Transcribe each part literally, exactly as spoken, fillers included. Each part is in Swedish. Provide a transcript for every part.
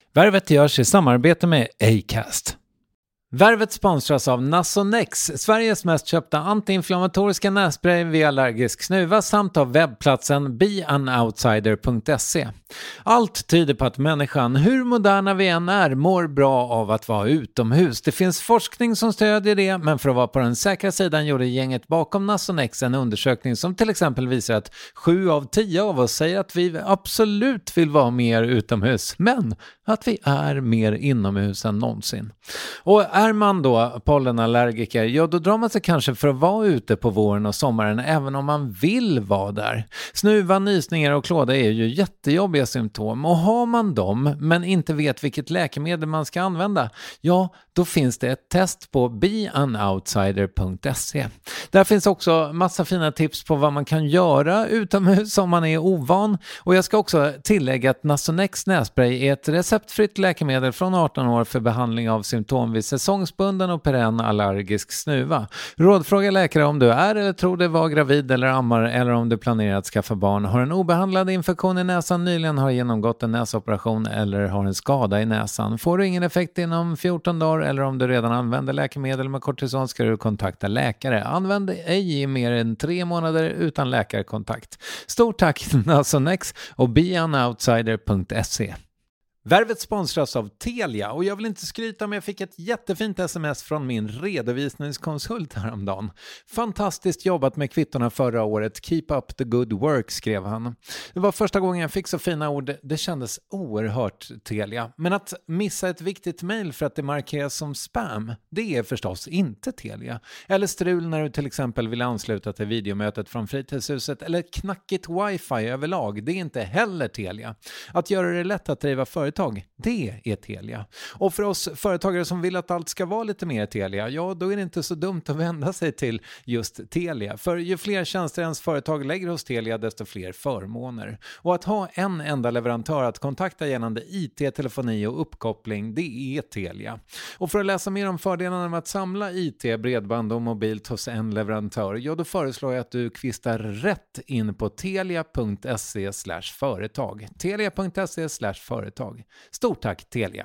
Värvet görs i samarbete med Acast. Värvet sponsras av Nasonex, Sveriges mest köpta antiinflammatoriska nässpray vid allergisk snuva, samt av webbplatsen be an outsider punkt se. Allt tyder på att människan, hur moderna vi än är, mår bra av att vara utomhus. Det finns forskning som stödjer det, men för att vara på den säkra sidan gjorde gänget bakom Nasonex en undersökning som till exempel visar att sju av tio av oss säger att vi absolut vill vara mer utomhus, men att vi är mer inomhus än någonsin. Och är man då pollenallergiker, ja då drar man sig kanske för att vara ute på våren och sommaren även om man vill vara där. Snuva, nysningar och klåda är ju jättejobbiga symptom, och har man dem men inte vet vilket läkemedel man ska använda, ja då finns det ett test på be an outsider punkt se. Där finns också massa fina tips på vad man kan göra utomhus om man är ovan, och jag ska också tillägga att Nasonex nässpray är ett receptfritt läkemedel från arton år för behandling av symptom vid säsongsbunden och perenn allergisk snuva. Rådfråga läkare om du är eller tror dig vara gravid eller ammar, eller om du planerar att skaffa barn, har en obehandlad infektion i näsan, nyligen har genomgått en näsoperation eller har en skada i näsan. Får du ingen effekt inom fjorton dagar eller om du redan använder läkemedel med kortison ska du kontakta läkare. Använd ej i mer än tre månader utan läkarkontakt. Stort tack Nasonex och be an outsider punkt se. Värvet sponsras av Telia, och jag vill inte skryta, men jag fick ett jättefint sms från min redovisningskonsult häromdagen. Fantastiskt jobbat med kvittorna förra året. Keep up the good work, skrev han. Det var första gången jag fick så fina ord. Det kändes oerhört Telia. Men att missa ett viktigt mejl för att det markeras som spam, det är förstås inte Telia. Eller strul när du till exempel vill ansluta till videomötet från fritidshuset, eller knackigt wifi överlag, det är inte heller Telia. Att göra det lätt att driva företag, det är Telia. Och för oss företagare som vill att allt ska vara lite mer Telia, ja då är det inte så dumt att vända sig till just Telia. För ju fler tjänster ens företag lägger hos Telia, desto fler förmåner. Och att ha en enda leverantör att kontakta gällande I T, telefoni och uppkoppling, det är Telia. Och för att läsa mer om fördelarna med att samla I T, bredband och mobilt hos en leverantör, ja då föreslår jag att du kvistar rätt in på telia punkt se slash företag. telia punkt se slash företag. Stort tack Telia.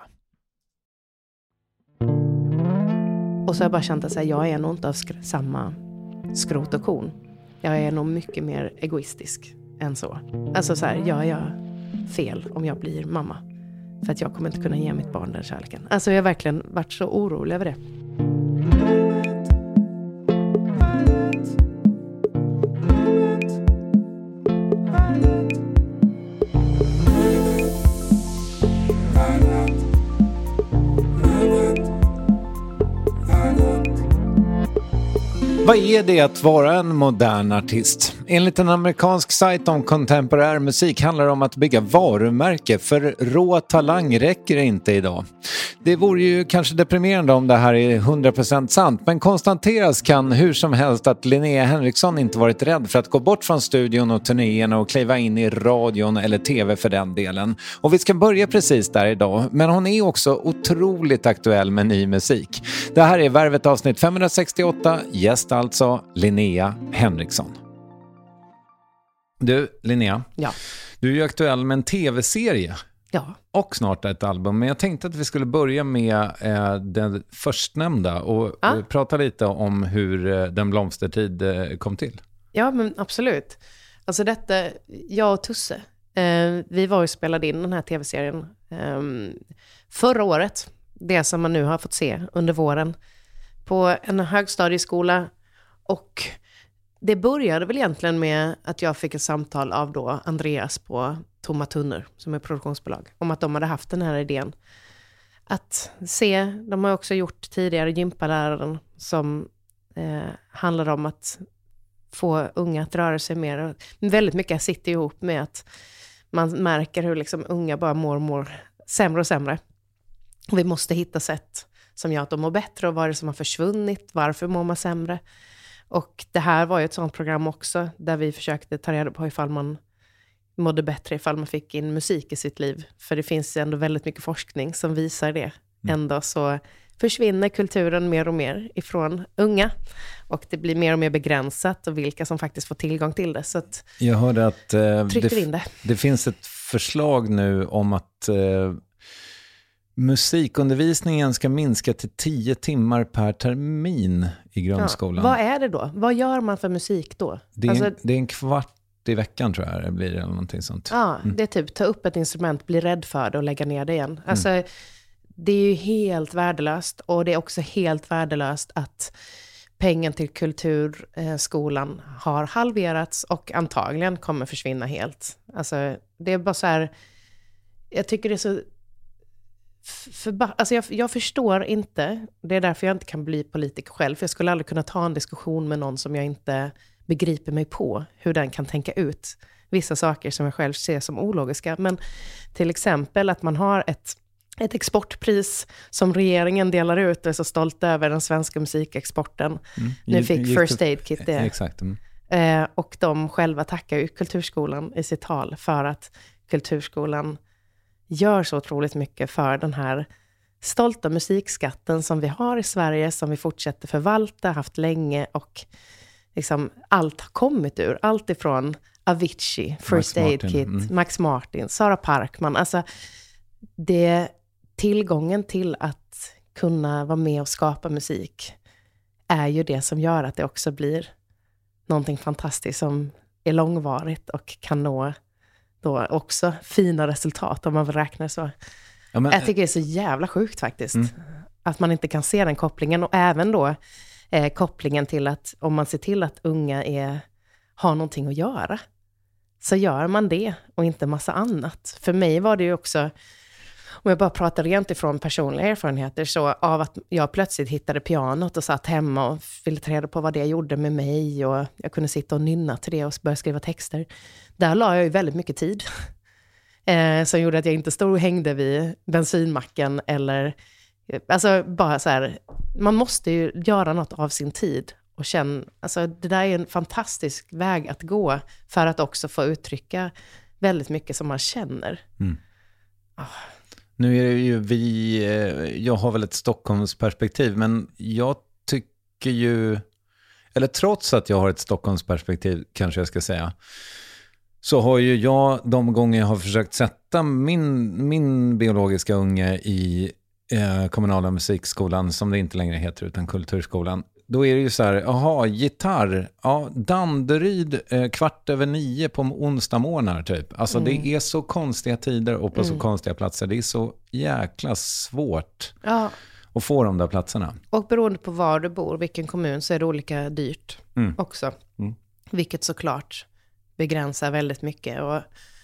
Och så har jag bara känt att jag är nog inte av sk- samma skrot och korn. Jag är nog mycket mer egoistisk än så. Alltså så här, jag är fel om jag blir mamma. För att jag kommer inte kunna ge mitt barn den kärleken. Alltså jag har verkligen varit så orolig över det. Vad är det att vara en modern artist? Enligt en amerikansk sajt om kontemporär musik handlar det om att bygga varumärke, för rå talang räcker inte idag. Det vore ju kanske deprimerande om det här är hundra procent sant, men konstateras kan hur som helst att Linnea Henriksson inte varit rädd för att gå bort från studion och turnéerna och kliva in i radion eller tv för den delen. Och vi ska börja precis där idag, men hon är också otroligt aktuell med ny musik. Det här är Värvet avsnitt femhundrasextioåtta, gäst alltså Linnea Henriksson. Du, Linnea, ja. Du är ju aktuell med en tv-serie. Ja. Och snart ett album. Men jag tänkte att vi skulle börja med eh, den förstnämnda och, ah. och prata lite om hur eh, Den blomstertid eh, kom till. Ja, men absolut. Alltså detta, jag och Tusse, eh, vi var ju spelade in den här tv-serien eh, förra året. Det som man nu har fått se under våren på en högstadieskola. Och det började väl egentligen med att jag fick ett samtal av då Andreas på Tomma Tunnor, som är produktionsbolag, om att de hade haft den här idén. Att se, de har också gjort tidigare gympaläraren som eh, handlar om att få unga att röra sig mer. Men väldigt mycket sitter ihop med att man märker hur liksom unga bara mår, mår sämre och sämre. Och vi måste hitta sätt som gör att de mår bättre, och vad är det som har försvunnit, varför mår man sämre. Och det här var ju ett sånt program också där vi försökte ta reda på ifall man mådde bättre ifall man fick in musik i sitt liv. För det finns ändå väldigt mycket forskning som visar det. Mm. Ändå så försvinner kulturen mer och mer ifrån unga. Och det blir mer och mer begränsat och vilka som faktiskt får tillgång till det. Så att jag hörde att eh, det, in det. det finns ett förslag nu om att... Eh, musikundervisningen ska minska till tio timmar per termin i grundskolan. Ja, vad är det då? Vad gör man för musik då? Det är, alltså, en, det är en kvart i veckan tror jag det blir eller någonting sånt. Ja, mm. det är typ ta upp ett instrument, bli rädd för det och lägga ner det igen. Alltså, mm. det är ju helt värdelöst, och det är också helt värdelöst att pengen till kulturskolan har halverats och antagligen kommer försvinna helt. Alltså, det är bara så här, jag tycker det är så förba- alltså jag, jag förstår inte, det är därför jag inte kan bli politiker själv, för jag skulle aldrig kunna ta en diskussion med någon som jag inte begriper mig på, hur den kan tänka ut vissa saker som jag själv ser som ologiska. Men till exempel att man har ett Ett exportpris som regeringen delar ut och är så stolt över den svenska musikexporten. Mm. Nu fick Gick First Aid Kit det. Exakt. Mm. Eh, och de själva tackar ju Kulturskolan i sitt tal för att Kulturskolan gör så otroligt mycket för den här stolta musikskatten som vi har i Sverige, som vi fortsätter förvalta, haft länge, och liksom allt har kommit ur. Allt ifrån Avicii, First Aid Kit, mm. Max Martin, Sara Parkman. Alltså det tillgången till att kunna vara med och skapa musik är ju det som gör att det också blir någonting fantastiskt som är långvarigt och kan nå då också fina resultat om man vill räkna så. Ja, men, jag tycker det är så jävla sjukt faktiskt. Mm. Att man inte kan se den kopplingen, och även då eh, kopplingen till att om man ser till att unga är, har någonting att göra, så gör man det och inte massa annat. För mig var det ju också, om jag bara pratar rent ifrån personliga erfarenheter, så av att jag plötsligt hittade pianot och satt hemma och ville ta reda på vad det gjorde med mig, och jag kunde sitta och nynna till det och börja skriva texter. Där la jag ju väldigt mycket tid. Eh, som gjorde att jag inte stod och hängde vid bensinmacken eller, alltså bara så här, man måste ju göra något av sin tid och känna, alltså det där är en fantastisk väg att gå för att också få uttrycka väldigt mycket som man känner. Mm. Oh. Nu är det ju vi, jag har väl ett Stockholmsperspektiv, men jag tycker ju, eller trots att jag har ett Stockholmsperspektiv kanske jag ska säga, så har ju jag de gånger jag har försökt sätta min, min biologiska unge i eh, kommunala musikskolan, som det inte längre heter utan kulturskolan, då är det ju så här, aha, gitarr, ja, Danderyd eh, kvart över nio på onsdag morgnar typ. Alltså mm. det är så konstiga tider och på mm. så konstiga platser. Det är så jäkla svårt ja. att få de där platserna. Och beroende på var du bor, vilken kommun, så är det olika dyrt mm. också. Mm. Vilket såklart begränsar väldigt mycket. Och,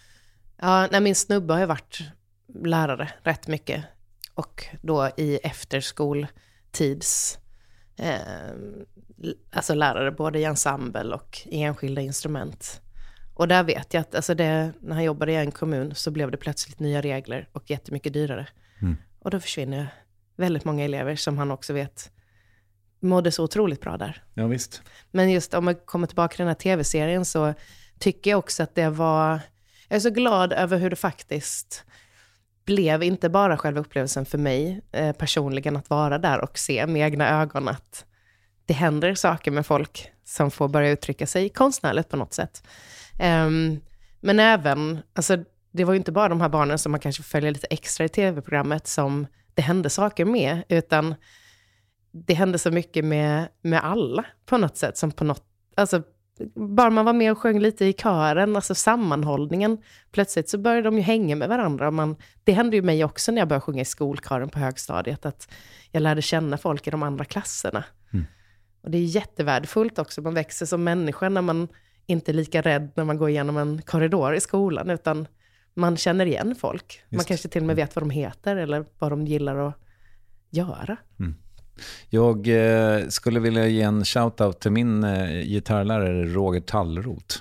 ja, när min snubbe har ju varit lärare rätt mycket. Och då i efterskoltids Eh, alltså lärare både i ensemble och i enskilda instrument. Och där vet jag att alltså det, när han jobbade i en kommun så blev det plötsligt nya regler och jättemycket dyrare. Mm. Och då försvinner väldigt många elever som han också vet mådde så otroligt bra där. Ja, visst. Men just om man kommer tillbaka till den här tv-serien, så tycker jag också att det var, jag är så glad över hur det faktiskt blev, inte bara själva upplevelsen för mig eh, personligen att vara där och se med egna ögon att det händer saker med folk som får börja uttrycka sig konstnärligt på något sätt. Um, men även, alltså det var ju inte bara de här barnen som man kanske följer lite extra i tv-programmet som det hände saker med, utan det hände så mycket med, med alla på något sätt, som på något, alltså bara man var med och sjöng lite i kören, alltså sammanhållningen, plötsligt så började de ju hänga med varandra. Och man, det hände ju mig också när jag började sjunga i skolkören på högstadiet, att jag lärde känna folk i de andra klasserna. Mm. Och det är jättevärdefullt också, man växer som människa när man inte är lika rädd när man går igenom en korridor i skolan, utan man känner igen folk. Just. Man kanske till och med vet vad de heter eller vad de gillar att göra. Mm. Jag eh, skulle vilja ge en shoutout till min eh, gitarrlärare Roger Tallroth.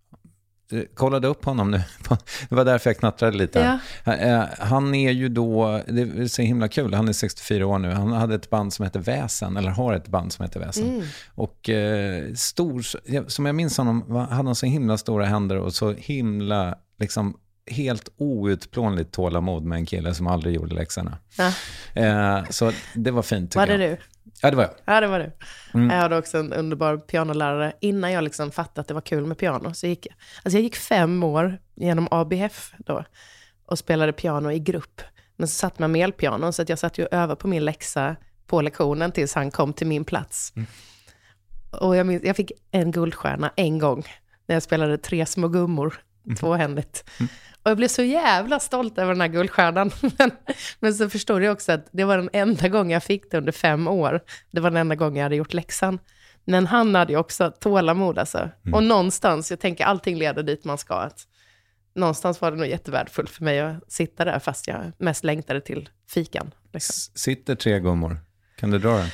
Eh, kollade upp honom nu. Det var därför jag knattrade lite. Ja. Eh, han är ju då, det är så himla kul, han är sextiofyra år nu. Han hade ett band som heter Väsen, eller har ett band som heter Väsen. Mm. Och eh, stor, som jag minns honom, hade han så himla stora händer och så himla liksom helt outplånligt tålamod med en kille som aldrig gjorde läxorna. Ja. Eh, så det var fint, tycker jag. Var det jag. du? Ja, det var jag. Ja, det var du. Mm. Jag hade också en underbar pianolärare. Innan jag liksom fattade att det var kul med piano så gick jag. Alltså jag gick fem år genom A B F då och spelade piano i grupp Men så satt man med elpianon, så att jag satt ju över på min läxa på lektionen tills han kom till min plats. Mm. Och jag, minns, jag fick en guldstjärna en gång när jag spelade Tre små gummor, mm. tvåhändigt. Mm. Och jag blev så jävla stolt över den här guldstjärnan. men, men så förstod jag också att det var den enda gången jag fick det under fem år. Det var den enda gången jag hade gjort läxan. Men han hade ju också tålamod alltså. Mm. Och någonstans, jag tänker allting leder dit man ska. Att någonstans var det nog jättevärdefullt för mig att sitta där fast jag mest längtade till fikan. Liksom. Sitter tre gummor? Kan du dra den?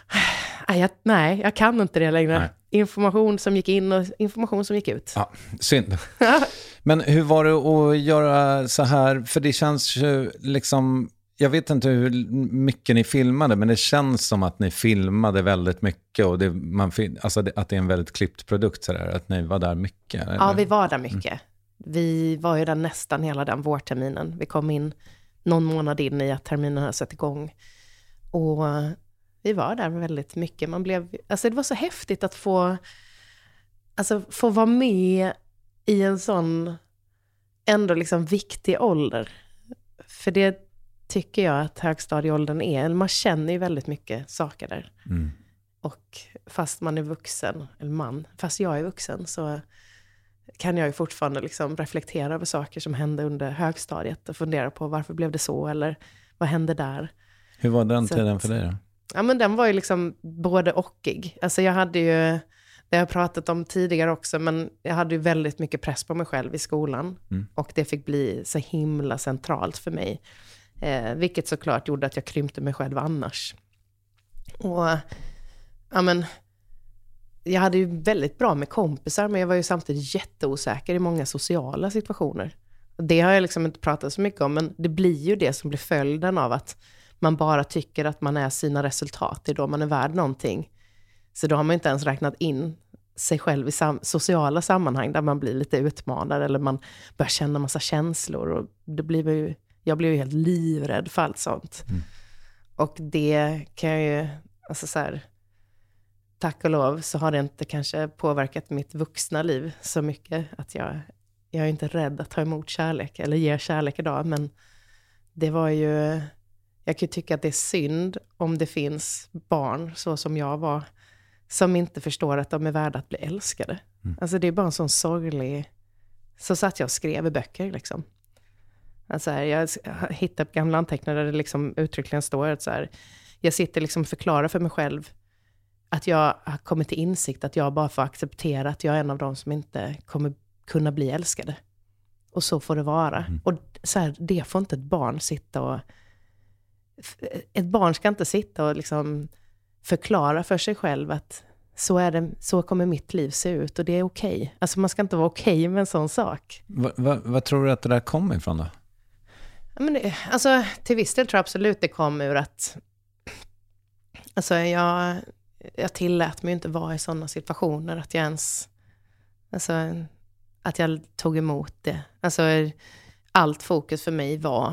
Nej jag, nej, jag kan inte det längre. Nej. Information som gick in och information som gick ut. Ja, synd. Men hur var det att göra så här? För det känns ju liksom... Jag vet inte hur mycket ni filmade, men det känns som att ni filmade väldigt mycket. Och det, man, alltså det, att det är en väldigt klippt produkt så där, att ni var där mycket. Eller? Ja, vi var där mycket. Mm. Vi var ju där nästan hela den vårterminen. Vi kom in någon månad in i att terminen hade satt igång. Och vi var där väldigt mycket. Man blev, alltså det var så häftigt att få, alltså få vara med i en sån ändå liksom viktig ålder. För det tycker jag att högstadieåldern är. Man känner ju väldigt mycket saker där. Mm. Och fast man är vuxen, eller man, fast jag är vuxen så kan jag ju fortfarande liksom reflektera över saker som hände under högstadiet och fundera på varför blev det så eller vad hände där. Hur var den så tiden att, för dig då? Ja men den var ju liksom både ochig. Alltså jag hade ju, det har jag pratat om tidigare också, men jag hade ju väldigt mycket press på mig själv i skolan. Mm. Och det fick bli så himla centralt för mig. Eh, vilket såklart gjorde att jag krympte mig själv annars. Och ja men jag hade ju väldigt bra med kompisar, men jag var ju samtidigt jätteosäker i många sociala situationer. Det har jag liksom inte pratat så mycket om, men det blir ju det som blir följden av att man bara tycker att man är sina resultat. Det är då man är värd någonting. Så då har man inte ens räknat in sig själv i sam- sociala sammanhang där man blir lite utmanad eller man börjar känna massa känslor. Och det blir ju, jag blev ju helt livrädd för allt sånt. Mm. Och det kan jag ju, alltså så här, tack och lov så har det inte kanske påverkat mitt vuxna liv så mycket att jag, jag är inte rädd att ta emot kärlek eller ge kärlek idag. Men det var ju, jag kan ju tycka att det är synd om det finns barn så som jag var som inte förstår att de är värda att bli älskade. Mm. Alltså det är bara en sån sorglig, så satt jag och skrev i böcker liksom. Alltså här, jag hittade gamla anteckningar där det liksom uttryckligen står att så här, jag sitter liksom och förklarar för mig själv att jag har kommit till insikt att jag bara får acceptera att jag är en av dem som inte kommer kunna bli älskade. Och så får det vara. Mm. Och så här, det får inte ett barn sitta och... Ett barn ska inte sitta och liksom förklara för sig själv att så, är det, så kommer mitt liv se ut och det är okej. Okay. Alltså man ska inte vara okej okay med en sån sak. Va, va, vad tror du att det där kommer ifrån då? Ja, men det, alltså till viss del tror jag absolut det kom ur att... Alltså jag... Jag tillät mig inte vara i sådana situationer att jag ens, alltså att jag tog emot det. Alltså allt fokus för mig var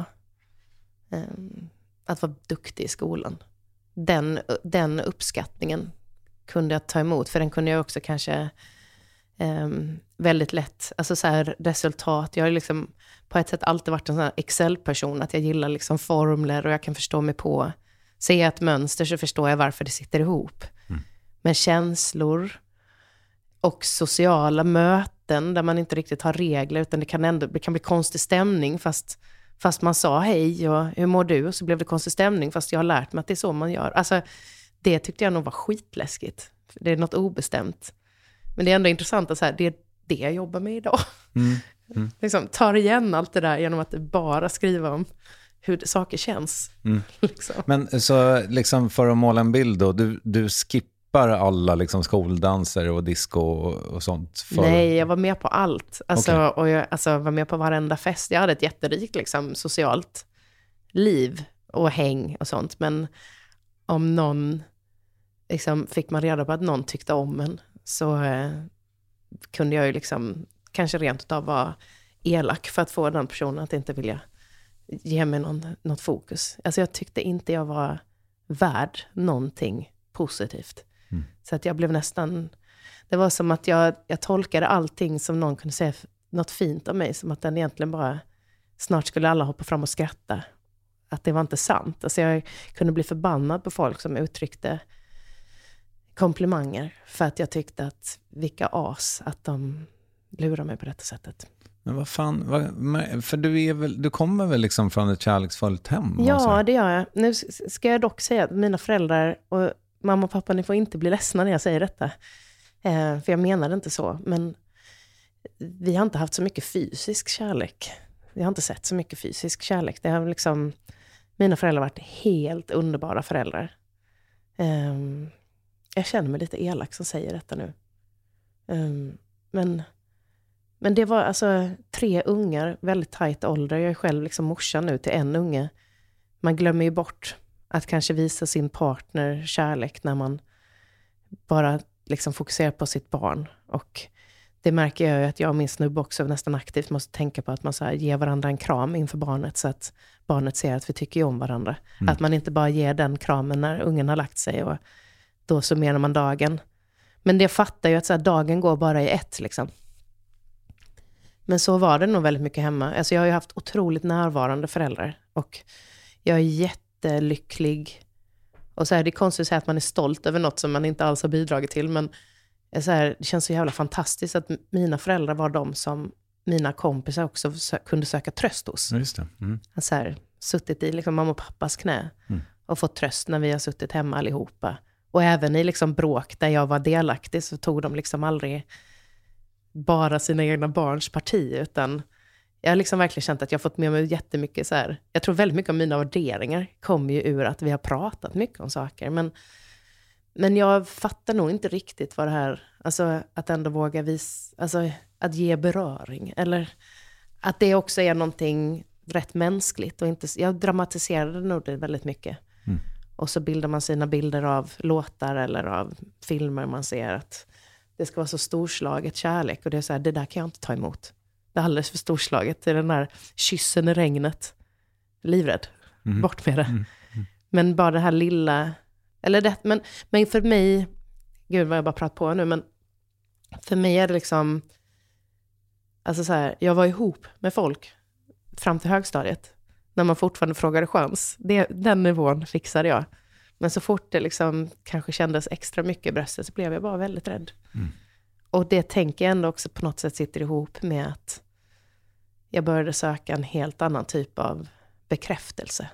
um, att vara duktig i skolan. Den, den uppskattningen kunde jag ta emot, för den kunde jag också kanske um, väldigt lätt, alltså så här resultat. Jag har liksom på ett sätt alltid varit en sån här Excel-person, att jag gillar liksom formler och jag kan förstå mig på. Ser jag ett mönster så förstår jag varför det sitter ihop. Mm. Men känslor och sociala möten där man inte riktigt har regler utan det kan ändå det kan bli konstig stämning fast, fast man sa hej och hur mår du? Och så blev det konstig stämning fast jag har lärt mig att det är så man gör. Alltså det tyckte jag nog var skitläskigt. Det är något obestämt. Men det är ändå intressant att så här, det är det jag jobbar med idag. Mm. Mm. liksom, tar igen allt det där genom att bara skriva om hur saker känns. Mm. liksom. Men så liksom för att måla en bild då, du, du skippar alla liksom skoldanser och disco och, och sånt? För... Nej, jag var med på allt. Alltså, okay. Och jag alltså, var med på varenda fest. Jag hade ett jätterikt liksom, socialt liv och häng och sånt. Men om någon, liksom, fick man reda på att någon tyckte om en så eh, kunde jag ju liksom kanske rent utav vara elak för att få den personen att inte vilja ge mig någon, något fokus. Alltså jag tyckte inte jag var värd någonting positivt. Mm. Så att jag blev nästan... Det var som att jag, jag tolkade allting som någon kunde säga något fint om mig. Som att den egentligen bara... Snart skulle alla hoppa fram och skratta. att det var inte sant. Alltså jag kunde bli förbannad på folk som uttryckte komplimanger för att jag tyckte att vilka as att de lurar mig på detta sättet. Men vad fan, vad, för du, är väl, du kommer väl liksom från ett kärleksfullt hem? Ja, det gör jag. Nu ska jag dock säga att mina föräldrar och mamma och pappa, ni får inte bli ledsna när jag säger detta. Eh, för jag menar det inte så. Men vi har inte haft så mycket fysisk kärlek. Vi har inte sett så mycket fysisk kärlek. Det har liksom, mina föräldrar har varit helt underbara föräldrar. Eh, jag känner mig lite elak som säger detta nu. Eh, men... Men det var alltså tre ungar, väldigt tajt ålder. Jag är själv liksom morsan nu till en unge. Man glömmer ju bort att kanske visa sin partner kärlek när man bara liksom fokuserar på sitt barn. Och det märker jag ju att jag och min snubbe också nästan aktivt måste tänka på att man så här ger varandra en kram inför barnet så att barnet ser att vi tycker om varandra. Mm. Att man inte bara ger den kramen när ungen har lagt sig och då summerar man dagen. Men det fattar ju att så här, dagen går bara i ett liksom. Men så var det nog väldigt mycket hemma. Alltså jag har ju haft otroligt närvarande föräldrar. Och jag är jättelycklig. Och så här, det är konstigt att säga att man är stolt över något som man inte alls har bidragit till. Men så här, det känns så jävla fantastiskt att mina föräldrar var de som mina kompisar också sö- kunde söka tröst hos. Just det. Mm. Så här, suttit i liksom mamma och pappas knä. Mm. Och fått tröst när vi har suttit hemma allihopa. Och även i liksom bråk där jag var delaktig så tog de liksom aldrig... bara sina egna barns parti, utan jag har liksom verkligen känt att jag har fått med mig jättemycket så här. Jag tror väldigt mycket av mina värderingar kommer ju ur att vi har pratat mycket om saker, men men jag fattar nog inte riktigt vad det här, alltså att ändå våga visa, alltså att ge beröring, eller att det också är någonting rätt mänskligt och inte, jag dramatiserade nog det väldigt mycket. Mm. Och så bildar man sina bilder av låtar eller av filmer man ser att det ska vara så storslaget kärlek. Och det är så här, det där kan jag inte ta emot. Det är alldeles för storslaget. Det är den där kyssen i regnet. Livrädd. Mm. Bort med det. Mm. Mm. Men bara det här lilla... Eller det, men, men för mig... Gud vad jag bara pratar på nu. Men för mig är det liksom... Alltså så här, jag var ihop med folk fram till högstadiet. När man fortfarande frågade chans. Det, den nivån fixade jag. Men så fort det liksom kanske kändes extra mycket i bröstet så blev jag bara väldigt rädd. Mm. Och det tänker jag ändå också på något sätt sitter ihop med att jag började söka en helt annan typ av bekräftelse.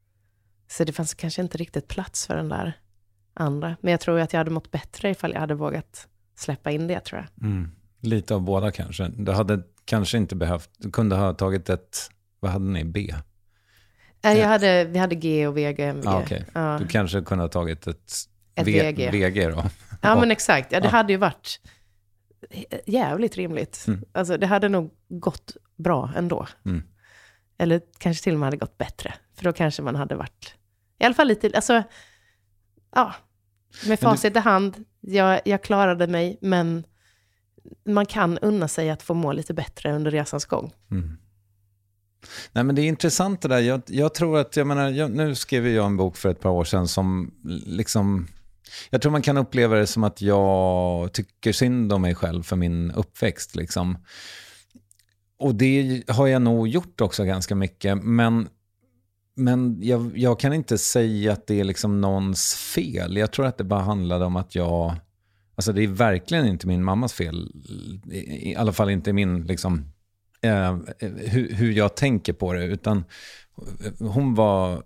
Så det fanns kanske inte riktigt plats för den där andra. Men jag tror att jag hade mått bättre ifall jag hade vågat släppa in det, tror jag. Mm. Lite av båda kanske. Du hade kanske inte behövt, du kunde ha tagit ett, vad hade ni, B? Jag hade, vi hade G och V G. M V G. Ah, okay. Ja. Du kanske kunde ha tagit ett, ett v, V G. V G då. Ja, men exakt. Ja, det ja. hade ju varit jävligt rimligt. Mm. Alltså, det hade nog gått bra ändå. Mm. Eller kanske till och med hade gått bättre. För då kanske man hade varit... I alla fall lite... Alltså, ja. Med facit du... i hand. Jag, jag klarade mig, men man kan unna sig att få må lite bättre under resans gång. Mm. Nej, men det är intressant det där. Jag, jag tror att, jag menar, jag, nu skrev jag en bok för ett par år sedan som liksom, jag tror man kan uppleva det som att jag tycker synd om mig själv för min uppväxt liksom. Och det har jag nog gjort också ganska mycket, men men jag, jag kan inte säga att det är liksom någons fel. Jag tror att det bara handlade om att jag, alltså det är verkligen inte min mammas fel, i, i alla fall inte min liksom Eh, hur, hur jag tänker på det, utan hon var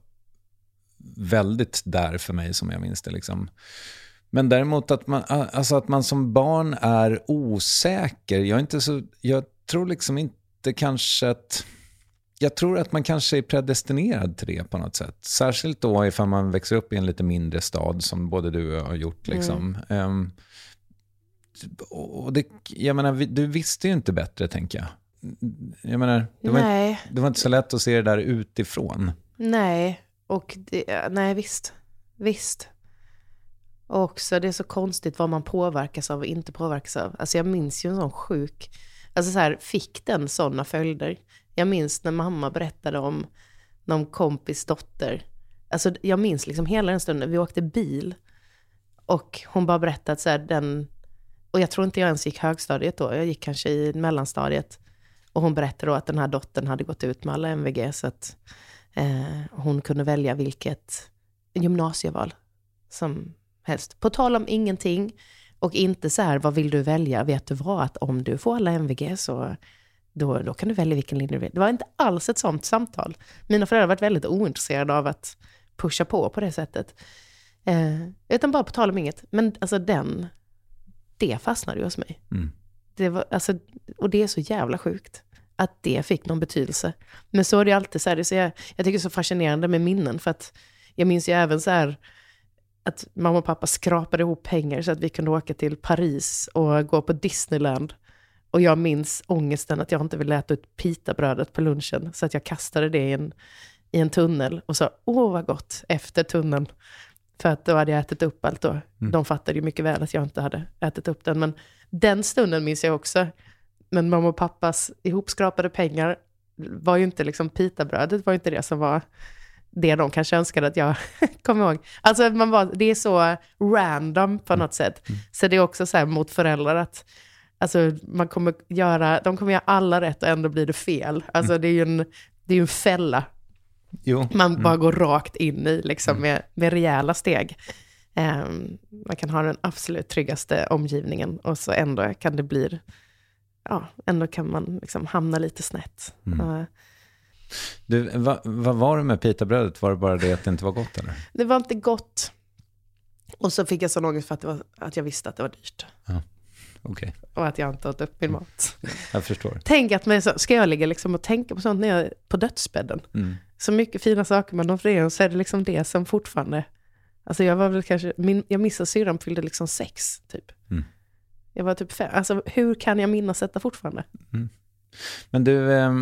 väldigt där för mig som jag minns det liksom. Men däremot att man, alltså att man som barn är osäker, jag är inte så, jag tror liksom inte kanske att, jag tror att man kanske är predestinerad till det på något sätt, särskilt då ifall man växer upp i en lite mindre stad som både du och jag har gjort liksom. Mm. Um, och det, jag menar, du visste ju inte bättre, tänker jag. Jag menar, det var, inte, det var inte så lätt att se det där utifrån. Nej, och det, nej visst, visst. Och också det är så konstigt vad man påverkas av och inte påverkas av. Alltså jag minns ju en sån sjuk, alltså så här, fick den sådana följder. Jag minns när mamma berättade om någon kompis dotter. Alltså jag minns liksom hela den stunden, vi åkte bil och hon bara berättade så här, den, och jag tror inte jag ens gick högstadiet då, jag gick kanske i mellanstadiet. Och hon berättade då att den här dottern hade gått ut med alla M V G, så att Eh, hon kunde välja vilket gymnasieval som helst. På tal om ingenting och inte så här, vad vill du välja? Vet du vad, att om du får alla M V G så då, då kan du välja vilken linje du vill. Det var inte alls ett sånt samtal. Mina föräldrar har varit väldigt ointresserade av att pusha på på det sättet. Eh, utan bara på tal om inget. Men alltså den, det fastnade ju hos mig. Mm. Det var, alltså, och det är så jävla sjukt att det fick någon betydelse. Men så är det alltid så här, det är så jag, jag tycker det är så fascinerande med minnen, för att jag minns ju även så här att mamma och pappa skrapade ihop pengar så att vi kunde åka till Paris och gå på Disneyland. Och jag minns ångesten att jag inte ville äta ut pitabrödet på lunchen, så att jag kastade det i en, i en tunnel och sa, åh vad gott, efter tunneln. För att då hade jag ätit upp allt då. Mm. De fattade ju mycket väl att jag inte hade ätit upp den. Men den stunden minns jag också. Men mamma och pappas ihopskrapade pengar var ju inte liksom pitabrödet, var ju inte det som var det de kanske önskade att jag kom ihåg. Alltså man var, det är så random på något sätt. Mm. Så det är också så här mot föräldrar att alltså man kommer göra, de kommer göra alla rätt och ändå blir det fel. Alltså mm. det är ju en, det är ju en fälla. Jo. Man mm. bara går rakt in i liksom mm. med, med rejäla steg. Um, man kan ha den absolut tryggaste omgivningen och så ändå kan det bli, ja, ändå kan man liksom hamna lite snett. Mm. Uh, du, vad, vad var det med pitabrödet? Var det bara det att det inte var gott eller? Det var inte gott. Och så fick jag så något för att, det var, att jag visste att det var dyrt. Ja. Okay. Och att jag inte åt upp min mat. Jag förstår. Tänk att man, ska jag ligga liksom och tänka på sånt när jag är på dödsbädden. Mm. Så mycket fina saker man offrar, så är det liksom det som fortfarande. Alltså jag var väl kanske, min, jag missade syrran fyllde liksom sex typ. Mm. Jag var typ fem. Alltså hur kan jag minnas detta fortfarande? Mm. Men du, eh,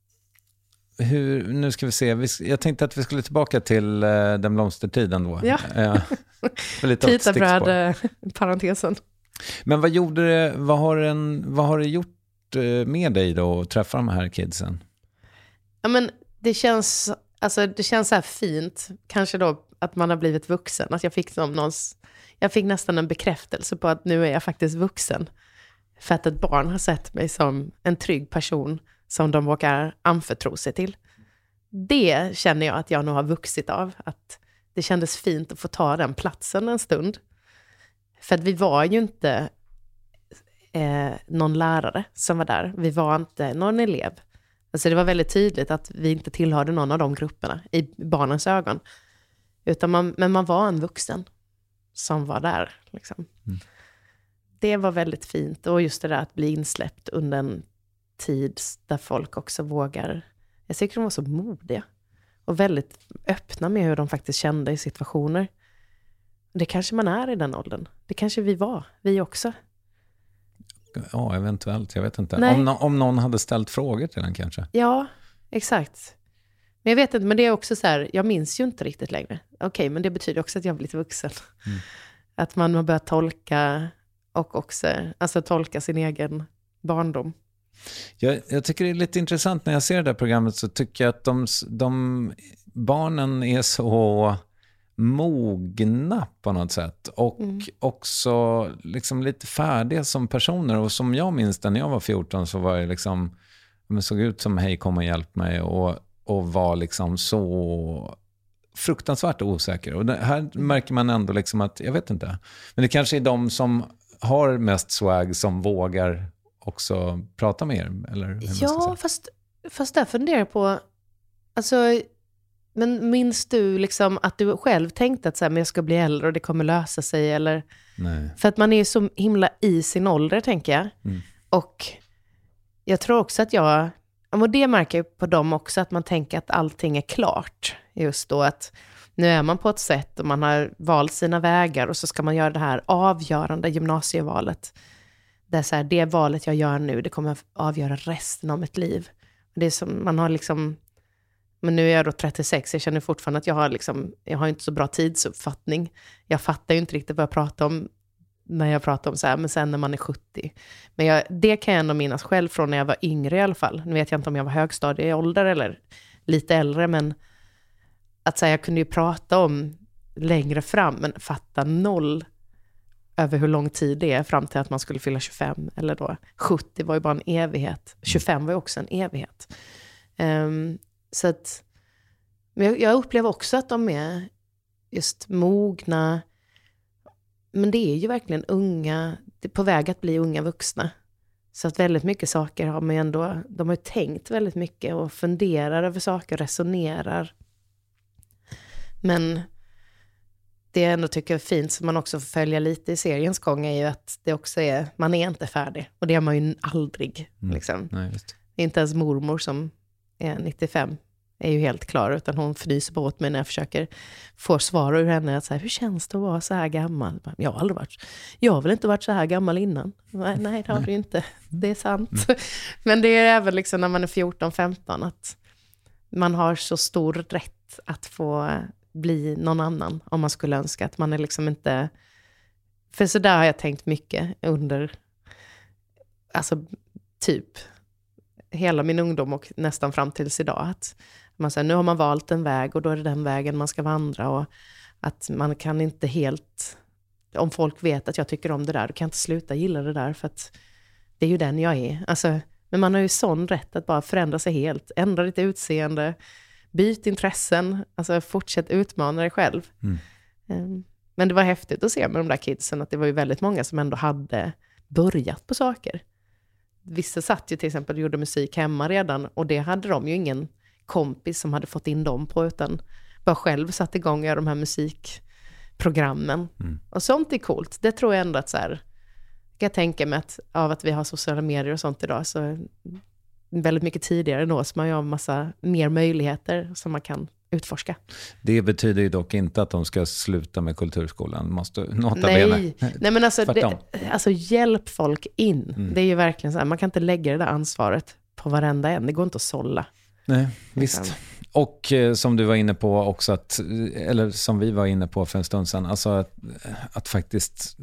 hur, nu ska vi se. Vi, jag tänkte att vi skulle tillbaka till eh, den blomstertiden då. Ja. Eh, Pitabröd, parentesen. Men vad gjorde det, vad har, en, vad har det gjort med dig då att träffa de här kidsen? Ja men det känns, alltså det känns så här fint, kanske då att man har blivit vuxen, att jag fick som någons, jag fick nästan en bekräftelse på att nu är jag faktiskt vuxen. För att ett barn har sett mig som en trygg person som de vågar anförtro sig till. Det känner jag att jag nog har vuxit av, att det kändes fint att få ta den platsen en stund. För att vi var ju inte eh, någon lärare som var där. Vi var inte någon elev. Alltså det var väldigt tydligt att vi inte tillhörde någon av de grupperna i barnens ögon. Utan man, men man var en vuxen som var där. Liksom. Mm. Det var väldigt fint. Och just det där att bli insläppt under en tid där folk också vågar. Jag tycker de var så modiga. Och väldigt öppna med hur de faktiskt kände i situationer. Det kanske man är i den åldern. Det kanske vi var, vi också. Ja, eventuellt. Jag vet inte. Om, no- om någon hade ställt frågor till den kanske. Ja, exakt. Men jag vet inte, men det är också så här, jag minns ju inte riktigt längre. Okej, okay, men det betyder också att jag har blivit vuxen. Mm. Att man har börjat tolka och också, alltså tolka sin egen barndom. Jag, jag tycker det är lite intressant när jag ser det där programmet, så tycker jag att de, de barnen är så mogna på något sätt och mm. också liksom lite färdiga som personer. Och som jag minns när jag var fjorton så var jag liksom, jag såg ut som hej kom och hjälp mig och, och var liksom så fruktansvärt osäker. Och det här märker man ändå liksom att, jag vet inte, men det kanske är de som har mest swag som vågar också prata med er, eller hur man ska ja, säga. fast, fast där funderar jag på, alltså, men minns du liksom att du själv tänkte att så här, men jag ska bli äldre och det kommer lösa sig, eller? Nej. För att man är så himla i sin ålder, tänker jag. Mm. Och jag tror också att jag, och det märker jag på dem också, att man tänker att allting är klart. Just då att nu är man på ett sätt och man har valt sina vägar och så ska man göra det här avgörande gymnasievalet. Det är så här, det valet jag gör nu, det kommer att avgöra resten av mitt liv. Det är som, man har liksom, men nu är jag då trettiosex, jag känner fortfarande att jag har liksom, jag har inte så bra tidsuppfattning. Jag fattar ju inte riktigt vad jag pratar om när jag pratar om så här, men sen när man är sjuttio. Men jag, det kan jag ändå minnas själv från när jag var yngre i alla fall. Nu vet jag inte om jag var högstadie i ålder eller lite äldre, men att så här, jag kunde ju prata om längre fram, men fatta noll över hur lång tid det är fram till att man skulle fylla tjugofem, eller då sjuttio var ju bara en evighet. tjugofem var ju också en evighet. Um, så att, Men jag, jag upplever också att de är just mogna. Men det är ju verkligen unga, det är på väg att bli unga vuxna. Så att väldigt mycket saker har man ändå, de har ju tänkt väldigt mycket och funderar över saker, resonerar. Men det jag ändå tycker är fint, som man också får följa lite i seriens gång, är ju att det också är, man är inte färdig. Och det är man ju aldrig. Mm. Liksom. Nej, just. Inte ens mormor som är nittiofem är ju helt klar, utan hon fryser på åt mig när jag försöker få svar ur henne. Att så här, hur känns det att vara så här gammal? Jag har aldrig varit, jag har väl inte varit så här gammal innan. Nej, nej det har du ju inte. Det är sant. Mm. Men det är även liksom när man är fjorton femton att man har så stor rätt att få bli någon annan om man skulle önska. Att man är liksom inte... För så där har jag tänkt mycket under alltså typ hela min ungdom och nästan fram tills idag. Att man säger, nu har man valt en väg och då är det den vägen man ska vandra. Och att man kan inte helt... Om folk vet att jag tycker om det där, då kan jag inte sluta gilla det där för att det är ju den jag är. Alltså, men man har ju sån rätt att bara förändra sig helt. Ändra ditt utseende, byt intressen, alltså fortsätt utmana dig själv. Mm. Um, men det var häftigt att se med de där kidsen att det var ju väldigt många som ändå hade börjat på saker. Vissa satt ju till exempel och gjorde musik hemma redan och det hade de ju ingen kompis som hade fått in dem på, utan bara själv satt igång och göra de här musikprogrammen. Mm. Och sånt är coolt. Det tror jag ändå att så här, kan jag tänka mig att av att vi har sociala medier och sånt idag så väldigt mycket tidigare då så man har en massa mer möjligheter som man kan utforska. Det betyder ju dock inte att de ska sluta med kulturskolan. Måste nota Nej. bene. Nej, men alltså, det, alltså hjälp folk in. Mm. Det är ju verkligen så här, man kan inte lägga det där ansvaret på varenda en. Det går inte att sålla. Nej, visst. Och eh, som du var inne på också, att, eller som vi var inne på för en stund sedan, alltså att, att faktiskt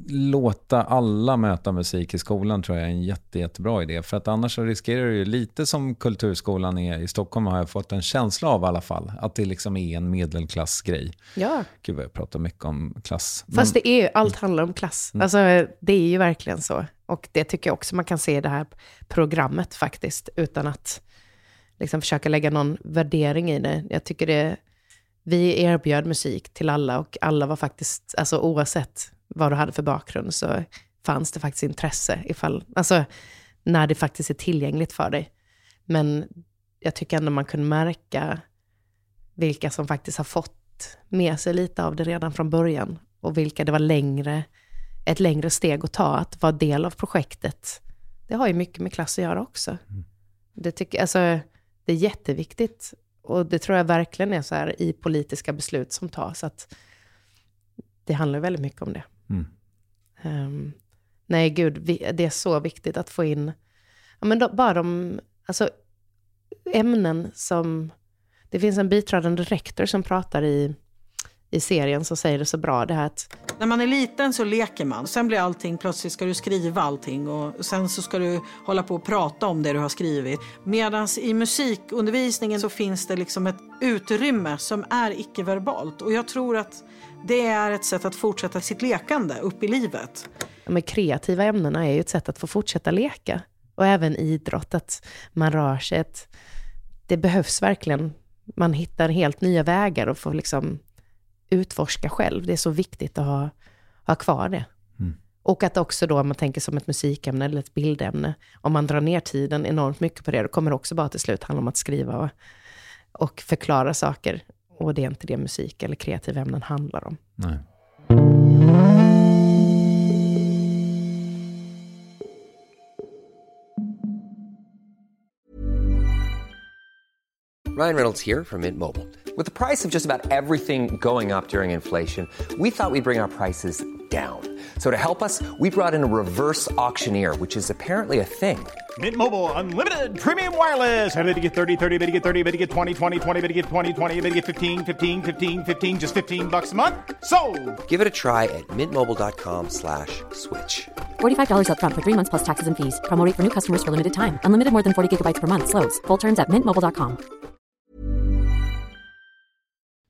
låta alla möta musik i skolan tror jag är en jätte, jättebra idé. För att annars så riskerar det ju lite som kulturskolan är i Stockholm, har jag fått en känsla av i alla fall, att det liksom är en medelklassgrej. Ja. Gud vad jag pratar mycket om klass. Men... Fast det är ju, allt handlar om klass. Mm. Alltså det är ju verkligen så. Och det tycker jag också man kan se i det här programmet faktiskt, utan att liksom försöka lägga någon värdering i det. Jag tycker det, vi erbjöd musik till alla och alla var faktiskt, alltså oavsett vad du hade för bakgrund så fanns det faktiskt intresse ifall, alltså när det faktiskt är tillgängligt för dig. Men jag tycker ändå man kunde märka vilka som faktiskt har fått med sig lite av det redan från början och vilka det var längre, ett längre steg att ta att vara del av projektet. Det har ju mycket med klass att göra också. Mm. Det tycker, alltså det är jätteviktigt och det tror jag verkligen är så här i politiska beslut som tas, att det handlar väldigt mycket om det. Mm. Um, nej gud, vi, det är så viktigt att få in ja, men då, bara de alltså, ämnen som, det finns en biträdande rektor som pratar i, i serien som säger det så bra, det här att när man är liten så leker man. Sen blir allting, plötsligt ska du skriva allting och sen så ska du hålla på och prata om det du har skrivit. Medan i musikundervisningen så finns det liksom ett utrymme som är icke-verbalt. Och jag tror att det är ett sätt att fortsätta sitt lekande upp i livet. De kreativa ämnena är ju ett sätt att få fortsätta leka. Och även idrott, att man rör sig. Ett, det behövs verkligen. Man hittar helt nya vägar och får liksom utforska själv. Det är så viktigt att ha, ha kvar det. Mm. Och att också då, om man tänker som ett musikämne eller ett bildämne, om man drar ner tiden enormt mycket på det, då kommer det också bara till slut handla om att skriva och, och förklara saker. Och det är inte det musik eller kreativa ämnen handlar om. Nej. Ryan Reynolds here from Mint Mobile. With the price of just about everything going up during inflation, we thought we'd bring our prices down. So to help us, we brought in a reverse auctioneer, which is apparently a thing. Mint Mobile Unlimited Premium Wireless. How to get thirty, thirty, how to get thirty, how to get twenty, twenty, twenty, how to get twenty, twenty, how to get fifteen, fifteen, fifteen, fifteen, just fifteen bucks a month? Sold! Give it a try at mintmobile.com slash switch. forty-five dollars up front for three months plus taxes and fees. Promo rate for new customers for limited time. Unlimited more than forty gigabytes per month slows. Full terms at mint mobile dot com.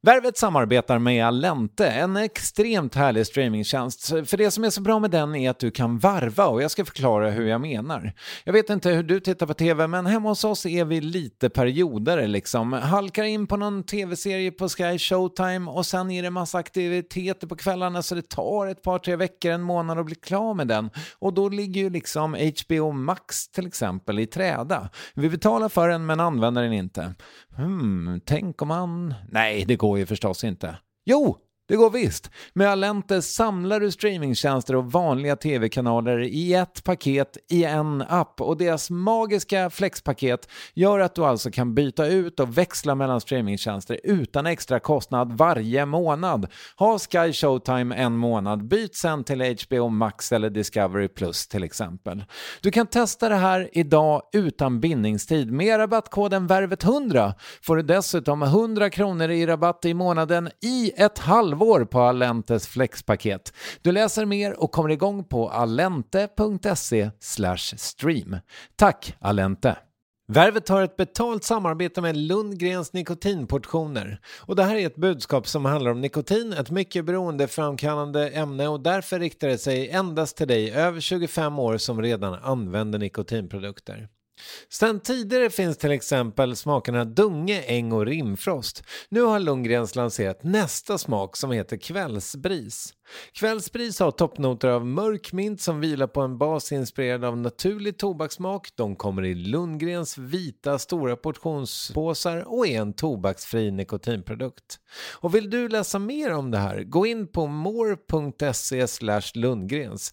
Värvet samarbetar med Allente, en extremt härlig streamingtjänst. För det som är så bra med den är att du kan varva, och jag ska förklara hur jag menar. Jag vet inte hur du tittar på tv, men hemma hos oss är vi lite perioder liksom. Halkar in på någon tv-serie på Sky Showtime och sen är det massa aktiviteter på kvällarna, så det tar ett par, tre veckor, en månad att bli klar med den. Och då ligger ju liksom H B O Max till exempel i träda. Vi betalar för den men använder den inte. Hmm, tänk om man... Nej, det går ju förstås inte. Jo, det går visst. Med Allente samlar du streamingtjänster och vanliga tv-kanaler i ett paket i en app, och deras magiska flexpaket gör att du alltså kan byta ut och växla mellan streamingtjänster utan extra kostnad varje månad. Ha Sky Showtime en månad, byt sen till H B O Max eller Discovery Plus till exempel. Du kan testa det här idag utan bindningstid. Med rabattkoden värvet hundra får du dessutom hundra kronor i rabatt i månaden i ett halvår på Allentes flexpaket. Du läser mer och kommer igång på allente.se slash stream. Tack Allente! Värvet har ett betalt samarbete med Lundgrens nikotinportioner. Och det här är ett budskap som handlar om nikotin, ett mycket beroendeframkallande ämne, och därför riktar det sig endast till dig över tjugofem år som redan använder nikotinprodukter. Sen tidigare finns till exempel smakerna Dunge, Äng och Rimfrost. Nu har Lundgrens lanserat nästa smak som heter Kvällsbris. Kvällsbris har toppnoter av mörk mint som vilar på en bas inspirerad av naturlig tobakssmak. De kommer i Lundgrens vita stora portionspåsar och är en tobaksfri nikotinprodukt. Och vill du läsa mer om det här, gå in på more.se slash Lundgrens.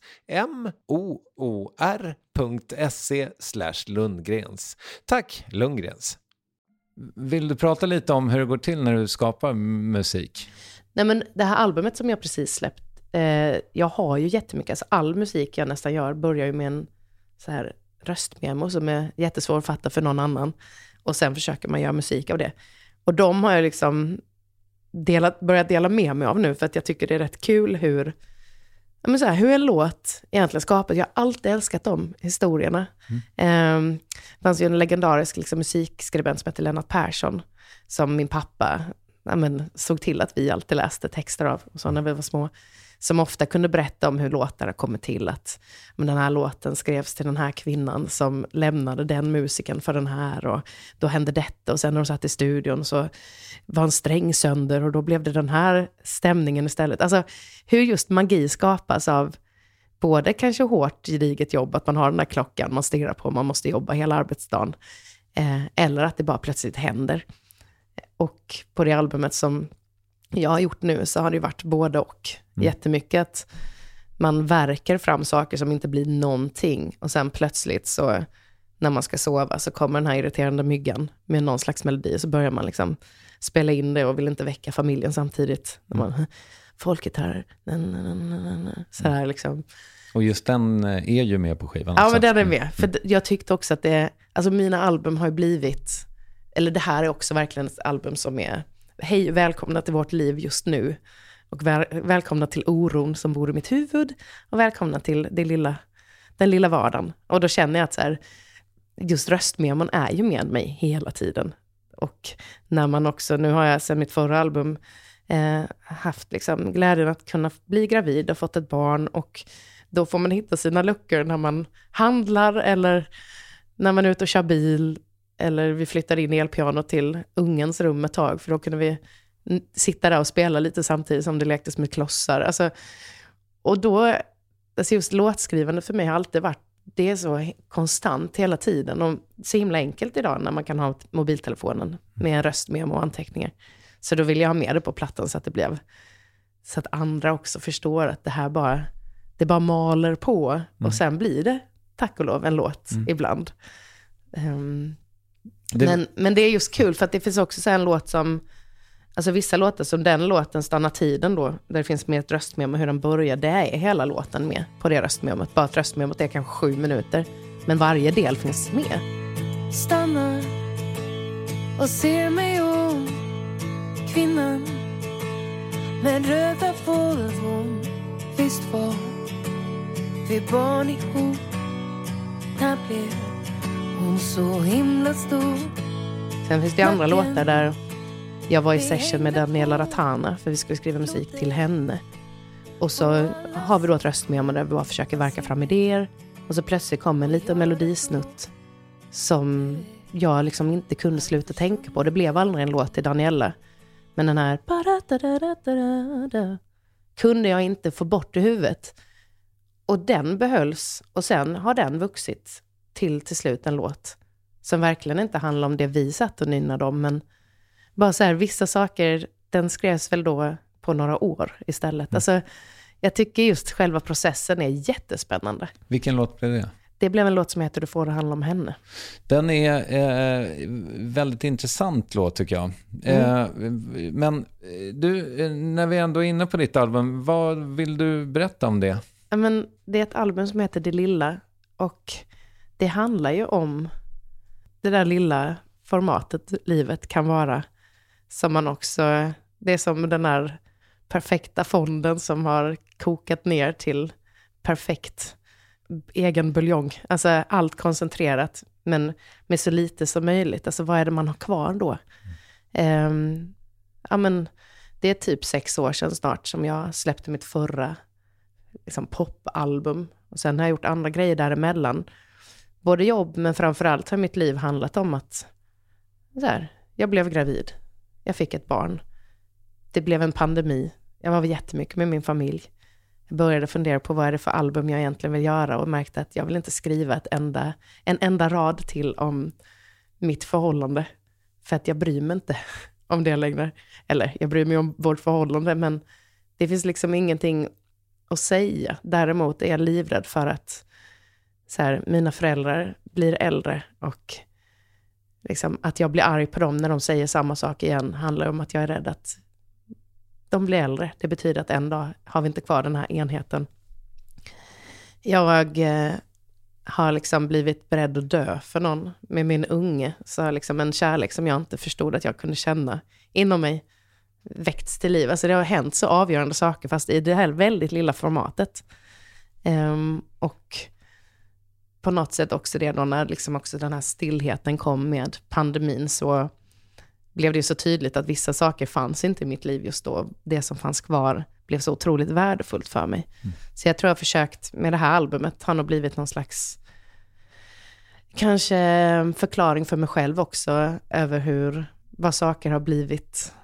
M-O-O-R.se slash Lundgrens. Tack Lundgrens. Vill du prata lite om hur det går till när du skapar musik? Nej, men det här albumet som jag precis släppt, eh, jag har ju jättemycket, alltså all musik jag nästan gör börjar ju med en så här röstmemo som är jättesvår att fatta för någon annan, och sen försöker man göra musik av det. Och de har jag liksom delat, börjat dela med mig av nu, för att jag tycker det är rätt kul hur, ja, men så här, hur en låt egentligen skapas. Jag har alltid älskat de historierna. Mm. Eh, det fanns ju en legendarisk liksom, musikskribent som heter Lennart Persson, som min pappa ja, men, såg till att vi alltid läste texter av, och så när vi var små, som ofta kunde berätta om hur låtarna kommer till, att men den här låten skrevs till den här kvinnan som lämnade den musiken för den här, och då hände detta, och sen när de satt i studion så var en sträng sönder och då blev det den här stämningen istället. Alltså hur just magi skapas av både kanske hårt gediget jobb, att man har den där klockan man stirrar på, man måste jobba hela arbetsdagen, eh, eller att det bara plötsligt händer. Och på det albumet som jag har gjort nu så har det varit både och. Mm. Jättemycket att man verkar fram saker som inte blir någonting, och sen plötsligt så när man ska sova så kommer den här irriterande myggan med någon slags melodi, så börjar man liksom spela in det och vill inte väcka familjen samtidigt. Mm. Man, folket här så här liksom. Och just den är ju med på skivan. Ja, men den är med. För jag tyckte också att det, alltså mina album har ju blivit, eller det här är också verkligen ett album som är hej, välkomna till vårt liv just nu, och väl, välkomna till oron som bor i mitt huvud, och välkomna till det lilla, den lilla vardagen. Och då känner jag att så här, just röstmemon är ju med mig hela tiden. Och när man också, nu har jag sedan mitt förra album eh, haft liksom glädjen att kunna bli gravid och fått ett barn, och då får man hitta sina luckor när man handlar eller när man är ute och kör bil, eller vi flyttar in elpiano till ungens rum ett tag, för då kunde vi sitta där och spela lite samtidigt som det lektes med klossar. Alltså, och då, alltså just låtskrivande för mig har alltid varit, det är så konstant hela tiden, och så himla enkelt idag när man kan ha mobiltelefonen med en röstmemo och anteckningar. Så då vill jag ha med det på plattan så att det blev, så att andra också förstår att det här bara, det bara maler på, mm. och sen blir det, tack och lov, en låt mm. ibland. Um, Det... Men, men det är just kul för att det finns också så här en låt som, alltså vissa låtar som den låten Stannar tiden då, där det finns med ett röstmemo hur den börjar, det är hela låten med på det röstmemot. Bara att röstmemot är kanske sju minuter, men varje del finns med. Stannar och ser mig om, kvinnan med röda Volvon. Visst var vi barn ihop, när blev hon så himla stor. Sen finns det andra låtar där Jag var i session med Daniela Ratana för vi skulle skriva musik till henne. Och så har vi då ett röstmemo där vi bara försöker verka fram idéer. Och så plötsligt kom en liten melodisnutt som jag liksom inte kunde sluta tänka på. Det blev aldrig en låt till Daniela. Men den här kunde jag inte få bort i huvudet. Och den behölls. Och sen har den vuxit till till slut en låt. Som verkligen inte handlar om det vi satt och nynnade om. Men bara så här, vissa saker, den skrevs väl då på några år istället. Mm. Alltså, jag tycker just själva processen är jättespännande. Vilken låt blev det? Det blev en låt som heter Du får det handla om henne. Den är eh, väldigt intressant låt tycker jag. Mm. Eh, men du, när vi ändå är inne på ditt album, vad vill du berätta om det? Ja, men det är ett album som heter Det lilla. Och det handlar ju om det där lilla formatet livet kan vara. Som man också, det är som den här perfekta fonden som har kokat ner till perfekt egen buljong. Alltså allt koncentrerat men med så lite som möjligt. Alltså vad är det man har kvar då? Mm. Um, ja men det är typ sex år sedan snart som jag släppte mitt förra liksom, popalbum. Och sen har jag gjort andra grejer däremellan. Både jobb men framförallt har mitt liv handlat om att så här, jag blev gravid. Jag fick ett barn. Det blev en pandemi. Jag var jättemycket med min familj. Jag började fundera på vad är det för album jag egentligen vill göra och märkte att jag vill inte skriva ett enda, en enda rad till om mitt förhållande. För att jag bryr mig inte om det längre. Eller jag bryr mig om vårt förhållande men det finns liksom ingenting att säga. Däremot är jag livrädd för att så här, mina föräldrar blir äldre och liksom, att jag blir arg på dem när de säger samma sak igen handlar om att jag är rädd att de blir äldre. Det betyder att en dag har vi inte kvar den här enheten. Jag eh, har liksom blivit beredd att dö för någon med min unge. Så liksom en kärlek som jag inte förstod att jag kunde känna inom mig väckts till liv. Alltså det har hänt så avgörande saker fast i det här väldigt lilla formatet. Um, och på något sätt också det då när liksom också den här stillheten kom med pandemin så blev det ju så tydligt att vissa saker fanns inte i mitt liv just då. Det som fanns kvar blev så otroligt värdefullt för mig. Mm. Så jag tror jag har försökt med det här albumet har nog blivit någon slags kanske förklaring för mig själv också över hur vad saker har blivit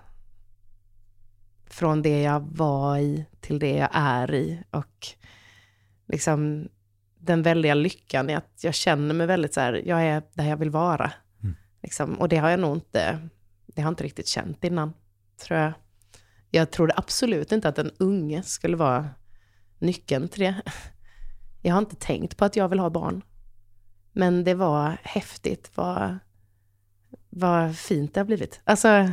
från det jag var i till det jag är i och liksom den väldiga lyckan i att jag känner mig väldigt så här, jag är där jag vill vara. Mm. Liksom, och det har jag nog inte det har inte riktigt känt innan, tror jag. Jag trodde absolut inte att en unge skulle vara nyckeln till det. Jag har inte tänkt på att jag vill ha barn. Men det var häftigt, vad, vad fint det har blivit. Alltså,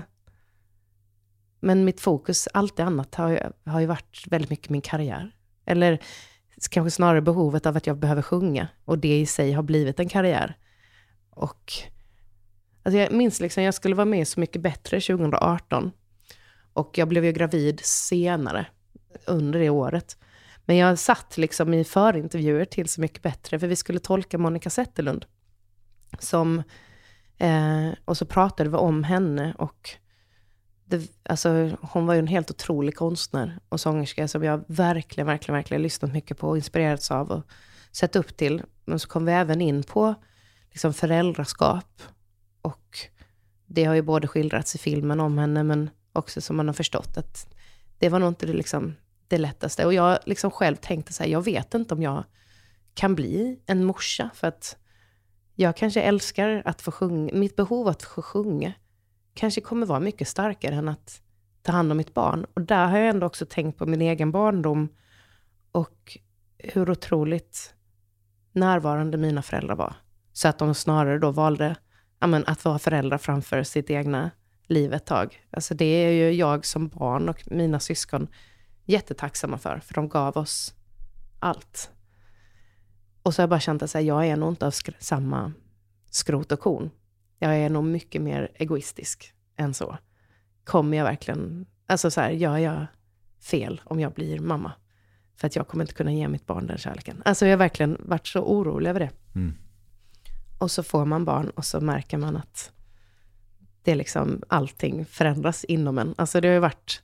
men mitt fokus, allt det annat har ju, har ju varit väldigt mycket min karriär. Eller kanske snarare behovet av att jag behöver sjunga. Och det i sig har blivit en karriär. Och alltså jag minns liksom, jag skulle vara med Så mycket bättre tjugo arton. Och jag blev ju gravid senare under det året. Men jag satt liksom i förintervjuer till Så mycket bättre. För vi skulle tolka Monica Zetterlund. Som, eh, och så pratade vi om henne. Och det, alltså, hon var ju en helt otrolig konstnär och sångerska. Som jag verkligen, verkligen, verkligen lyssnat mycket på. Och inspirerats av och sett upp till. Men så kom vi även in på liksom, föräldraskap. Och det har ju både skildrats i filmen om henne men också som man har förstått att det var nog inte det, liksom, det lättaste. Och jag liksom själv tänkte så här, jag vet inte om jag kan bli en morsa för att jag kanske älskar att få sjunga. Mitt behov att få sjunga kanske kommer vara mycket starkare än att ta hand om mitt barn. Och där har jag ändå också tänkt på min egen barndom och hur otroligt närvarande mina föräldrar var. Så att de snarare då valde ja, men, att vara föräldrar framför sitt egna liv ett tag. Alltså det är ju jag som barn och mina syskon jättetacksamma för. För de gav oss allt. Och så har jag bara känt att här, jag är nog inte av skr- samma skrot och korn. Jag är nog mycket mer egoistisk än så. Kommer jag verkligen... Alltså så här, gör jag fel om jag blir mamma? För att jag kommer inte kunna ge mitt barn den kärleken. Alltså jag har verkligen varit så orolig över det. Mm. Och så får man barn och så märker man att det är liksom allting förändras inom en. Alltså det har ju varit,